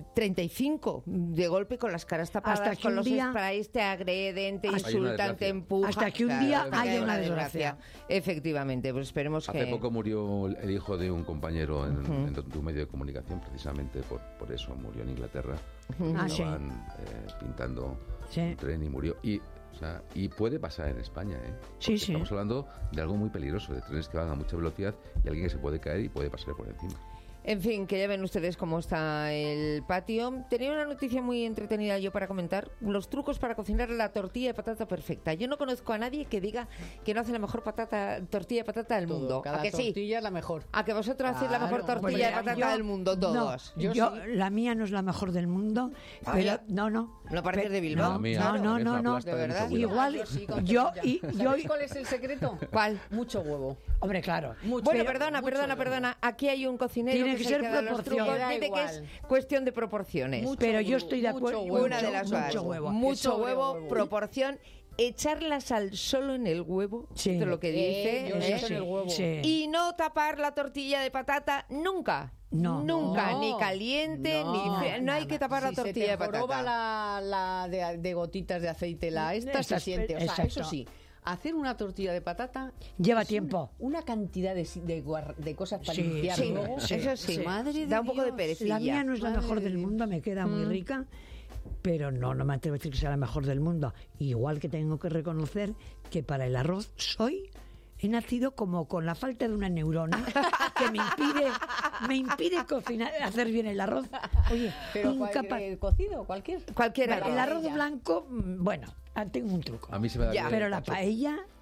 35 de golpe con las caras tapadas, con los sprays, te agreden, te insultan, te empujan. Hasta que un día haya una desgracia. Efectivamente, pues esperemos que... Hace poco murió el hijo de un compañero en un medio de comunicación, precisamente por eso murió en Inglaterra. Estaban pintando un tren y murió. Y puede pasar en España, ¿eh? Porque estamos hablando de algo muy peligroso, de trenes que van a mucha velocidad y alguien que se puede caer y puede pasar por encima. En fin, que ya ven ustedes cómo está el patio. Tenía una noticia muy entretenida yo para comentar. Los trucos para cocinar la tortilla de patata perfecta. Yo no conozco a nadie que diga que no hace la mejor tortilla de patata del mundo. Cada ¿A que tortilla es la mejor. ¿A que vosotros hacéis la mejor tortilla de patata del mundo, todos? Yo la mía no es la mejor del mundo, pero no. ¿No pareces de Bilbao? No. De verdad. Igual, ¿Cuál es el secreto? ¿Cuál? Mucho huevo. Hombre, claro. Bueno, perdona. Aquí hay un cocinero que ser proporcional. Dice que es cuestión de proporciones. Pero yo estoy de acuerdo. Una de las mucho huevo, proporción. Echar la sal solo en el huevo, esto es lo que dice, en el huevo. Y no tapar la tortilla de patata nunca. Nunca, ni caliente, no hay que tapar la tortilla de patata. Si se la de gotitas de aceite, esta se siente, eso sí. Hacer una tortilla de patata lleva tiempo. Una cantidad de cosas para limpiar luego. Eso sí. Madre da un poco de perecilla. La mía no es la mejor del mundo, me queda muy rica, pero no me atrevo a decir que sea la mejor del mundo. Igual que tengo que reconocer que para el arroz he nacido como con la falta de una neurona que me impide cocinar, hacer bien el arroz. Oye, pero cocido, cualquiera. El arroz blanco, bueno, tengo un truco. A mí se me da pero la paella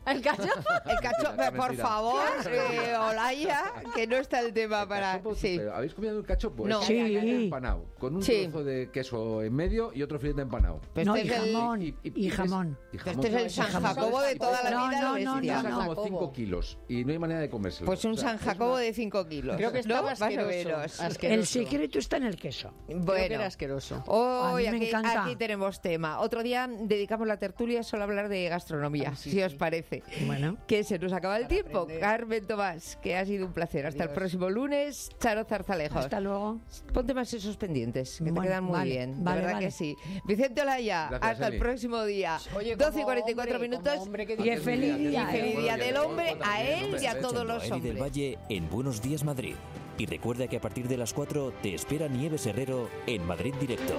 El cachopo. El cachopo, por favor, Olaya, que no está el tema para... Sí. ¿Habéis comido el cachopo? No. Sí. Empanado, con un trozo de queso en medio y otro filete empanado. No, y jamón. Y jamón. Este es el San Jacobo de toda la vida, lo bestia. Pesa como 5 kilos y no hay manera de comérselo. Pues un San Jacobo de 5 kilos. Creo que estaba asqueroso. El secreto está en el queso. Bueno, creo que era asqueroso. Hoy a mí me encanta. aquí tenemos tema. Otro día dedicamos la tertulia solo a hablar de gastronomía, si os parece. Bueno. Que se nos acaba el tiempo. Carmen Tomás, que ha sido un placer. Hasta el próximo lunes. Charo Zarzalejos. Hasta luego. Ponte más esos pendientes, que te quedan muy bien. Vale, ¿Verdad que sí? Vicente Olaya, gracias, hasta el próximo día. Oye, 12:44 minutos. Y feliz día. Y feliz día del hombre a él y a todos los Eli del hombres. Valle en Buenos Días Madrid. Y recuerda que a partir de las 4 te espera Nieves Herrero en Madrid Directo.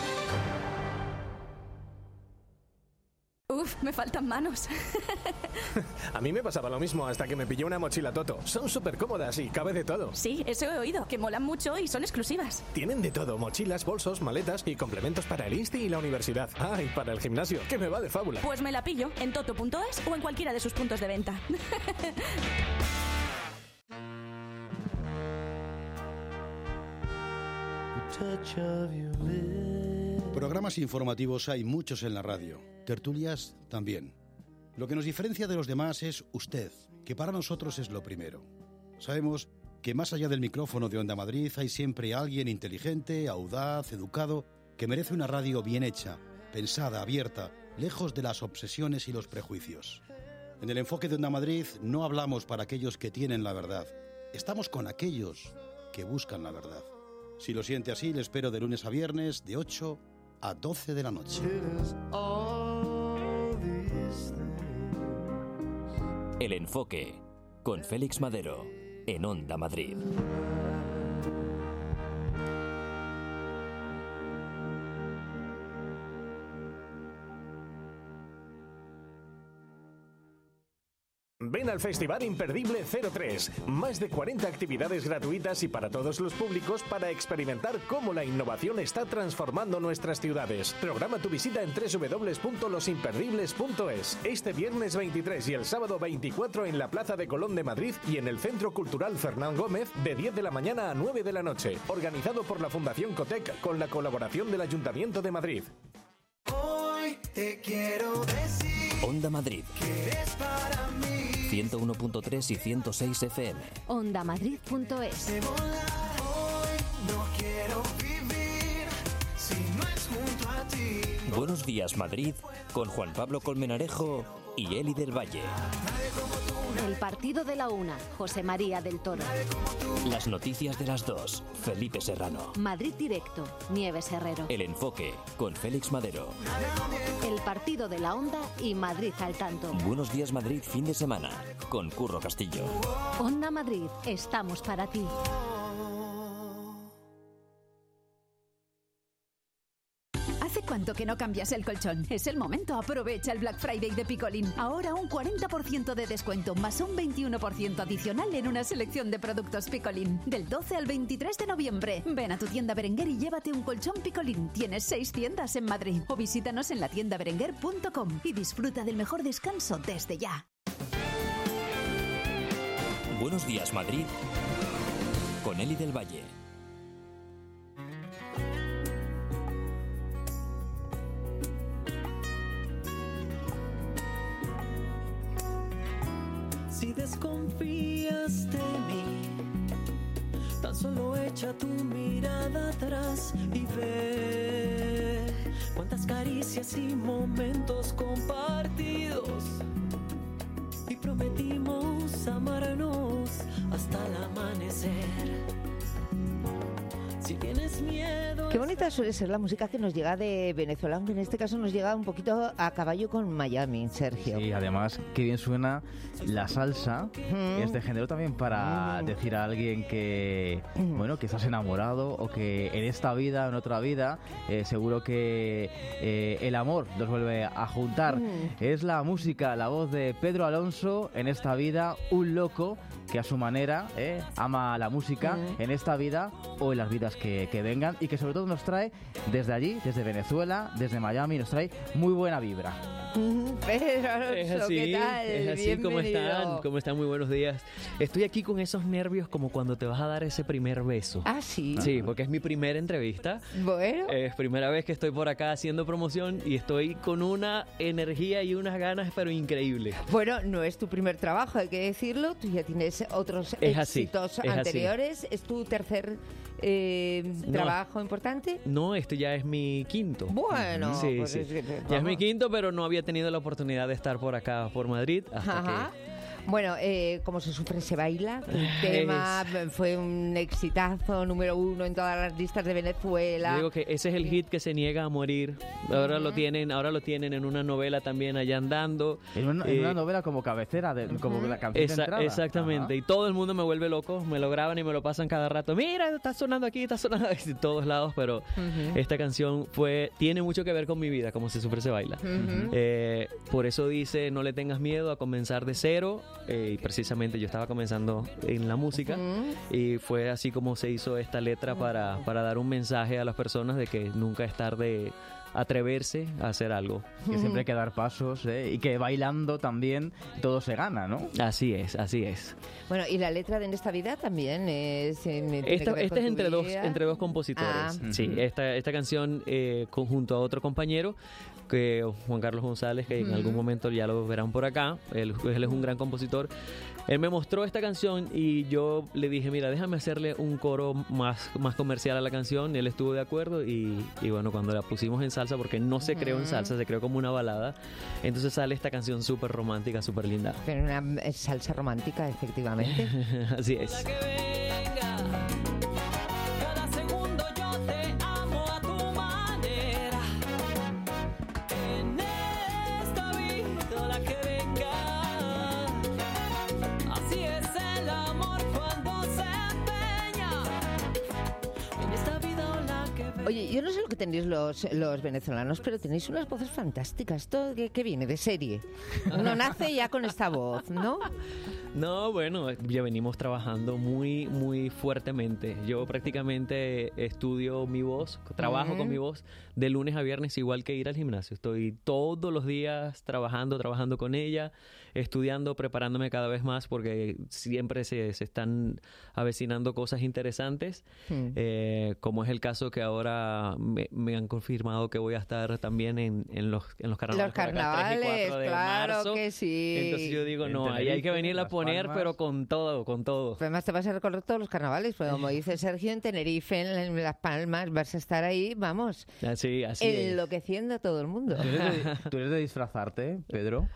Uf, me faltan manos. A mí me pasaba lo mismo hasta que me pillé una mochila Toto. Son súper cómodas y cabe de todo. Sí, eso he oído, que molan mucho y son exclusivas. Tienen de todo, mochilas, bolsos, maletas y complementos para el insti y la universidad. Ah, y para el gimnasio, que me va de fábula. Pues me la pillo en toto.es o en cualquiera de sus puntos de venta. Programas informativos hay muchos en la radio, tertulias también. Lo que nos diferencia de los demás es usted, que para nosotros es lo primero. Sabemos que más allá del micrófono de Onda Madrid hay siempre alguien inteligente, audaz, educado, que merece una radio bien hecha, pensada, abierta, lejos de las obsesiones y los prejuicios. En el enfoque de Onda Madrid no hablamos para aquellos que tienen la verdad, estamos con aquellos que buscan la verdad. Si lo siente así, le espero de lunes a viernes, de 8 a 12 de la noche. El Enfoque, con Félix Madero, en Onda Madrid. Ven al Festival Imperdible 03. Más de 40 actividades gratuitas y para todos los públicos para experimentar cómo la innovación está transformando nuestras ciudades. Programa tu visita en www.losimperdibles.es. Este viernes 23 y el sábado 24 en la Plaza de Colón de Madrid y en el Centro Cultural Fernán Gómez de 10 de la mañana a 9 de la noche. Organizado por la Fundación Cotec con la colaboración del Ayuntamiento de Madrid. Hoy te quiero decir Onda Madrid. que eres para mí. 101.3 y 106 FM. OndaMadrid.es. Hoy no quiero vivir si no es junto a ti. Buenos días Madrid con Juan Pablo Colmenarejo y Eli del Valle. El partido de la 1, José María del Toro. Las noticias de las 2, Felipe Serrano. Madrid Directo, Nieves Herrero. El Enfoque con Félix Madero. El partido de la Onda y Madrid al tanto. Buenos días Madrid fin de semana con Curro Castillo. Onda Madrid, estamos para ti. ¿Hace cuánto que no cambias el colchón? Es el momento, aprovecha el Black Friday de Picolín. Ahora un 40% de descuento más un 21% adicional en una selección de productos Picolín. Del 12 al 23 de noviembre. Ven a tu tienda Berenguer y llévate un colchón Picolín. Tienes 6 tiendas en Madrid. O visítanos en latiendaberenguer.com y disfruta del mejor descanso desde ya. Buenos días Madrid con Eli del Valle. Si desconfías de mí, tan solo echa tu mirada atrás y ve cuántas caricias y momentos compartidos. Y prometimos amarnos hasta el amanecer. Si tienes miedo... Qué bonita suele ser la música que nos llega de Venezuela, aunque en este caso nos llega un poquito a caballo con Miami, Sergio. Sí, además, qué bien suena la salsa, este género también para decir a alguien que, bueno, que estás enamorado o que en esta vida o en otra vida seguro que el amor nos vuelve a juntar. Es la música, la voz de Pedro Alonso, en esta vida, un loco que a su manera ama la música en esta vida o en las vidas que que vengan y que sobre todo nos trae desde allí, desde Venezuela, desde Miami, nos trae muy buena vibra. Pedro Alonso, ¿qué tal? Es así, Bienvenido. ¿Cómo están? Muy buenos días. Estoy aquí con esos nervios como cuando te vas a dar ese primer beso. ¿Ah, sí? Sí, porque es mi primera entrevista. Bueno. Es primera vez que estoy por acá haciendo promoción y estoy con una energía y unas ganas, pero increíbles. Bueno, no es tu primer trabajo, hay que decirlo. Tú ya tienes otros éxitos anteriores. ¿Es tu tercer trabajo importante? No, este ya es mi quinto. Bueno, sí, pues sí. es que, Ya es mi quinto, pero no había tenido la oportunidad de estar por acá, por Madrid, hasta que... Bueno, ¿cómo se sufre se baila? El tema fue un exitazo, número 1 en todas las listas de Venezuela. Yo digo que ese es el hit que se niega a morir. Ahora lo tienen en una novela también allá andando. En una novela como cabecera, como la canción de entrada. Exactamente. Y todo el mundo me vuelve loco, me lo graban y me lo pasan cada rato. Mira, está sonando aquí, está sonando en todos lados, pero esta canción tiene mucho que ver con mi vida, como se sufre se baila. Por eso dice, no le tengas miedo a comenzar de cero. Y precisamente yo estaba comenzando en la música y fue así como se hizo esta letra para dar un mensaje a las personas de que nunca es tarde atreverse a hacer algo. Que siempre hay que dar pasos, y que bailando también todo se gana, ¿no? Así es, así es. Bueno, y la letra de En esta vida también es... Esta es entre dos compositores. Sí, esta canción junto a otro compañero, que Juan Carlos González, que en algún momento ya lo verán por acá. Él es un gran compositor. Él me mostró esta canción y yo le dije, mira, déjame hacerle un coro más comercial a la canción. Él estuvo de acuerdo y bueno, cuando la pusimos en salsa, porque no se creó en salsa, se creó como una balada, entonces sale esta canción súper romántica, súper linda. Pero una salsa romántica, efectivamente. Así es. Oye, yo no sé lo que tenéis los venezolanos, pero tenéis unas voces fantásticas. ¿Esto qué viene? ¿De serie? Uno nace ya con esta voz, ¿no? No, bueno, ya venimos trabajando muy, muy fuertemente. Yo prácticamente estudio mi voz, trabajo con mi voz de lunes a viernes, igual que ir al gimnasio. Estoy todos los días trabajando con ella, estudiando, preparándome cada vez más, porque siempre se están avecinando cosas interesantes, como es el caso que ahora me han confirmado que voy a estar también en los carnavales. Los carnavales, 3 y 4 de claro marzo. Que sí. Entonces yo digo, no, ahí hay que venirla a poner, pero con todo. Además te vas a recorrer todos los carnavales, pues como dice Sergio, en Tenerife, en Las Palmas, vas a estar ahí, vamos, así enloqueciendo a todo el mundo. ¿Tú eres de disfrazarte, Pedro?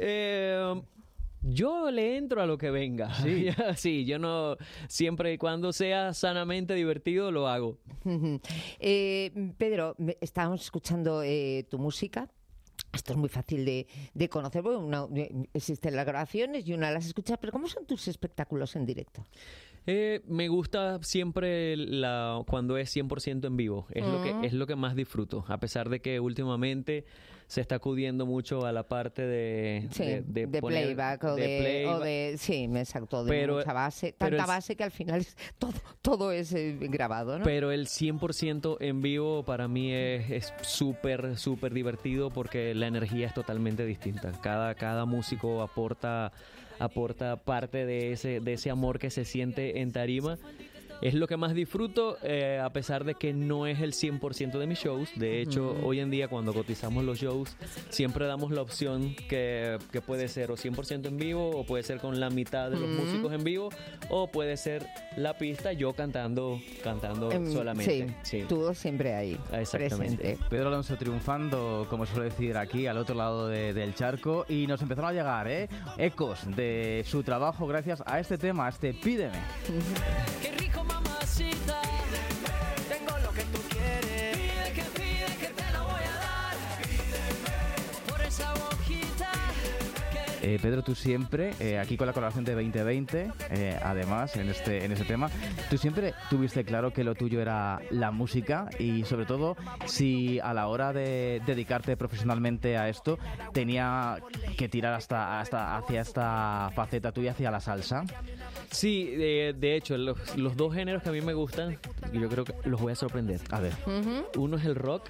Yo le entro a lo que venga. Sí. Sí, yo no... Siempre y cuando sea sanamente divertido, lo hago. Pedro, estábamos escuchando tu música. Esto es muy fácil de conocer, porque existen las grabaciones y una las escuchas, pero ¿cómo son tus espectáculos en directo? Me gusta siempre cuando es 100% en vivo. Es lo que más disfruto, a pesar de que últimamente se está acudiendo mucho a la parte de playback sí, exacto, de mucha base, tanta base que al final todo es grabado, ¿no? Pero el 100% en vivo para mí es súper, súper divertido, porque la energía es totalmente distinta. Cada músico aporta parte de ese amor que se siente en tarima. Es lo que más disfruto, a pesar de que no es el 100% de mis shows. De hecho, hoy en día cuando cotizamos los shows, siempre damos la opción que puede ser o 100% en vivo, o puede ser con la mitad de los músicos en vivo, o puede ser la pista yo cantando solamente. Sí, tú siempre ahí, exactamente. Presente. Pedro Alonso triunfando, como se suele decir aquí, al otro lado del charco, y nos empezaron a llegar ecos de su trabajo gracias a este tema, a este Pídeme. Qué rico, mamacita. Tengo lo que tú quieres. Pide que te lo voy a dar. Pídeme. Por esa boquita. Qué Pedro, tú siempre, aquí con la colaboración de 2020, además, en ese tema, tú siempre tuviste claro que lo tuyo era la música y sobre todo si a la hora de dedicarte profesionalmente a esto tenía que tirar hacia esta faceta tuya, hacia la salsa. Sí, de hecho, los dos géneros que a mí me gustan, yo creo que los voy a sorprender. A ver. Uno es el rock.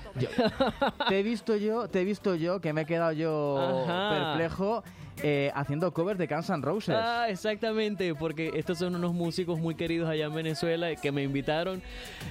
Te he visto yo, que me he quedado yo perplejo, haciendo covers de Guns N' Roses. Ah, exactamente, porque estos son unos músicos muy queridos allá en Venezuela que me invitaron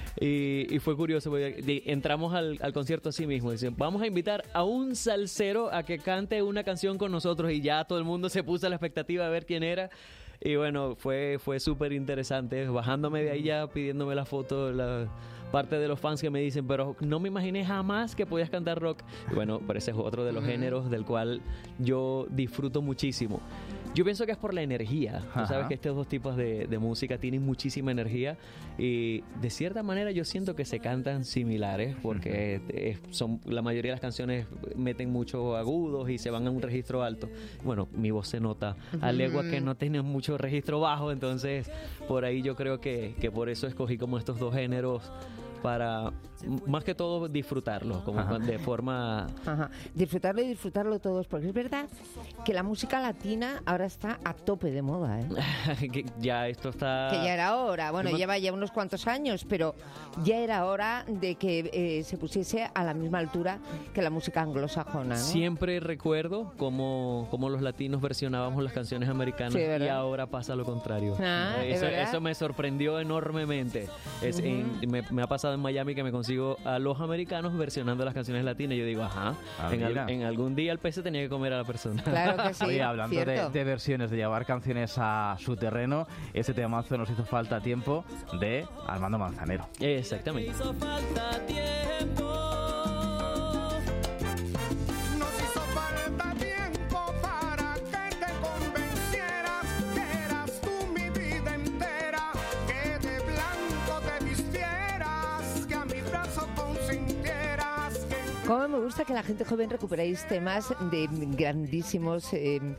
y fue curioso, porque entramos al concierto así mismo, dicen, vamos a invitar a un salsero a que cante una canción con nosotros, y ya todo el mundo se puso a la expectativa de ver quién era. Y bueno, fue súper interesante, bajándome de ahí ya, pidiéndome la foto, la parte de los fans que me dicen, pero no me imaginé jamás que podías cantar rock. Y bueno, pero ese es otro de los géneros del cual yo disfruto muchísimo. Yo pienso que es por la energía. Tú sabes que estos dos tipos de música tienen muchísima energía y de cierta manera yo siento que se cantan similares porque la mayoría de las canciones meten muchos agudos y se van a un registro alto. Bueno, mi voz se nota a legua que no tiene mucho registro bajo, entonces por ahí yo creo que por eso escogí como estos dos géneros para más que todo disfrutarlo como de forma disfrutarlo y disfrutarlo todos, porque es verdad que la música latina ahora está a tope de moda, que ya esto está, que ya era hora, bueno, lleva ya unos cuantos años, pero ya era hora de que se pusiese a la misma altura que la música anglosajona, ¿no? Siempre recuerdo cómo los latinos versionábamos las canciones americanas, y ahora pasa lo contrario. Eso me sorprendió enormemente. Me ha pasado en Miami que me consigo a los americanos versionando las canciones latinas. Yo digo, en algún día el pez se tenía que comer a la persona. Claro que sí. Oye, hablando de versiones, de llevar canciones a su terreno, ese temazo Nos hizo falta tiempo, de Armando Manzanero. Exactamente. Nos hizo falta tiempo. Nos hizo falta tiempo para que te convencieras que eras tú mi vida entera, que de blanco te vistieras, que a mi brazo consintieras. Cómo me gusta que la gente joven recuperéis temas de grandísimos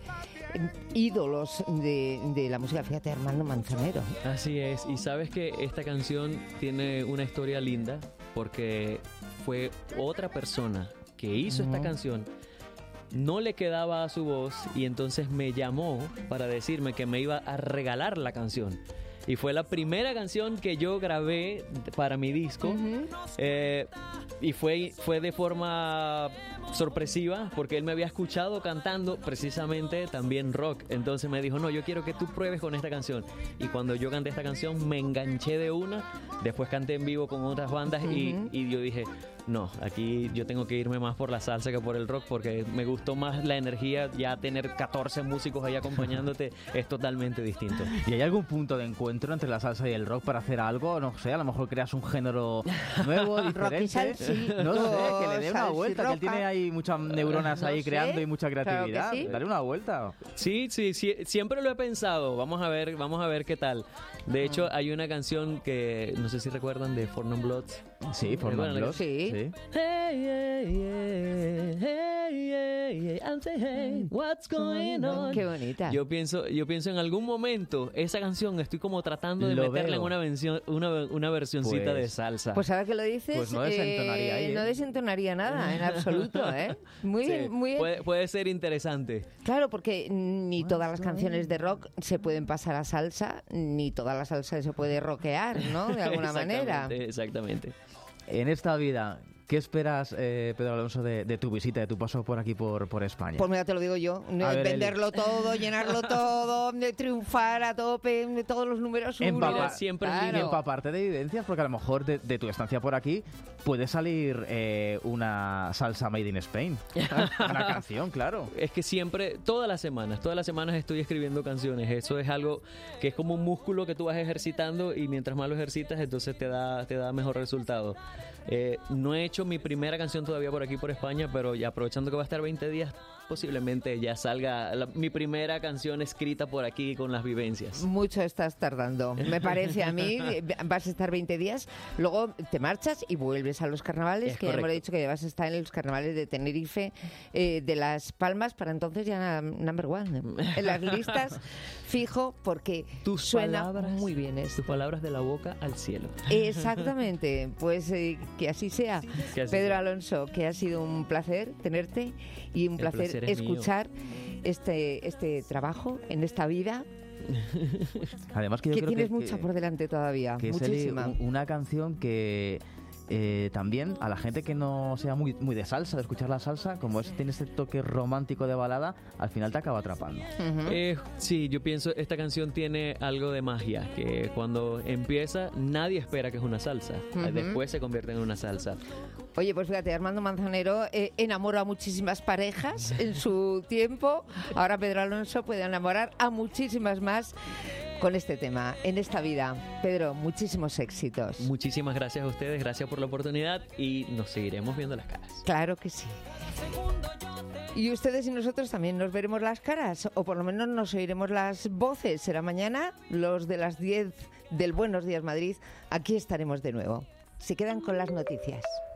ídolos de la música. Fíjate, Armando Manzanero. Así es, y sabes que esta canción tiene una historia linda porque fue otra persona que hizo esta canción, no le quedaba a su voz y entonces me llamó para decirme que me iba a regalar la canción. Y fue la primera canción que yo grabé para mi disco. Y fue de forma sorpresiva porque él me había escuchado cantando precisamente también rock. Entonces me dijo, no, yo quiero que tú pruebes con esta canción. Y cuando yo canté esta canción me enganché de una. Después canté en vivo con otras bandas y yo dije, no, aquí yo tengo que irme más por la salsa que por el rock porque me gustó más la energía. Ya tener 14 músicos ahí acompañándote es totalmente distinto. ¿Y hay algún punto de encuentro entre la salsa y el rock para hacer algo? No sé, a lo mejor creas un género nuevo, diferente. No sé, que le dé una vuelta, que él tiene ahí muchas neuronas ahí creando y mucha creatividad. Claro, dale una vuelta. Sí, siempre lo he pensado. Vamos a ver qué tal. De hecho, hay una canción que no sé si recuerdan de Four Non Bloods. Sí, Four Non Bloods. Sí. Hey, hey, yeah, hey, yeah, and say, hey, what's going on? Qué bonita. Yo pienso en algún momento esa canción estoy como tratando de meterla en una versioncita de salsa. Pues ahora que lo dices, pues no desentonaría ahí, no desentonaría nada en absoluto, Muy bien, muy bien. Puede ser interesante. Claro, porque ni todas las canciones de rock se pueden pasar a salsa, ni toda la salsa se puede rockear, ¿no? De alguna manera. Exactamente. En esta vida, ¿qué esperas, Pedro Alonso, de tu visita, de tu paso por aquí, por España? Pues mira, te lo digo yo, venderlo todo, llenarlo todo, triunfar a tope, de todos los números uno. Siempre empaparte de evidencias, porque a lo mejor de tu estancia por aquí puede salir una salsa made in Spain. Una canción, claro. Es que siempre, todas las semanas estoy escribiendo canciones. Eso es algo que es como un músculo que tú vas ejercitando y mientras más lo ejercitas, entonces te da mejor resultado. No he hecho mi primera canción todavía por aquí, por España, pero ya aprovechando que va a estar 20 días, posiblemente ya salga mi primera canción escrita por aquí con las vivencias. Mucho estás tardando, me parece a mí. Vas a estar 20 días, luego te marchas y vuelves a los carnavales, que ya hemos dicho que vas a estar en los carnavales de Tenerife, de Las Palmas, para entonces ya number one, en las listas, fijo, porque suena muy bien esto. Tus palabras de la boca al cielo. Exactamente, pues que así sea. Que así Pedro sea. Alonso, que ha sido un placer tenerte y un placer escuchar este trabajo en esta vida. Además que yo que creo tienes que, mucha por delante todavía, que muchísima. es una canción que también a la gente que no sea muy de salsa, de escuchar la salsa, como tiene ese toque romántico de balada, al final te acaba atrapando. Sí, yo pienso esta canción tiene algo de magia, que cuando empieza nadie espera que es una salsa, después se convierte en una salsa. Oye, pues fíjate, Armando Manzanero enamoró a muchísimas parejas en su tiempo. Ahora Pedro Alonso puede enamorar a muchísimas más con este tema, en esta vida. Pedro, muchísimos éxitos. Muchísimas gracias a ustedes, gracias por la oportunidad y nos seguiremos viendo las caras. Claro que sí. Y ustedes y nosotros también nos veremos las caras, o por lo menos nos oiremos las voces. Será mañana, los de las 10 del Buenos Días Madrid. Aquí estaremos de nuevo. Se quedan con las noticias.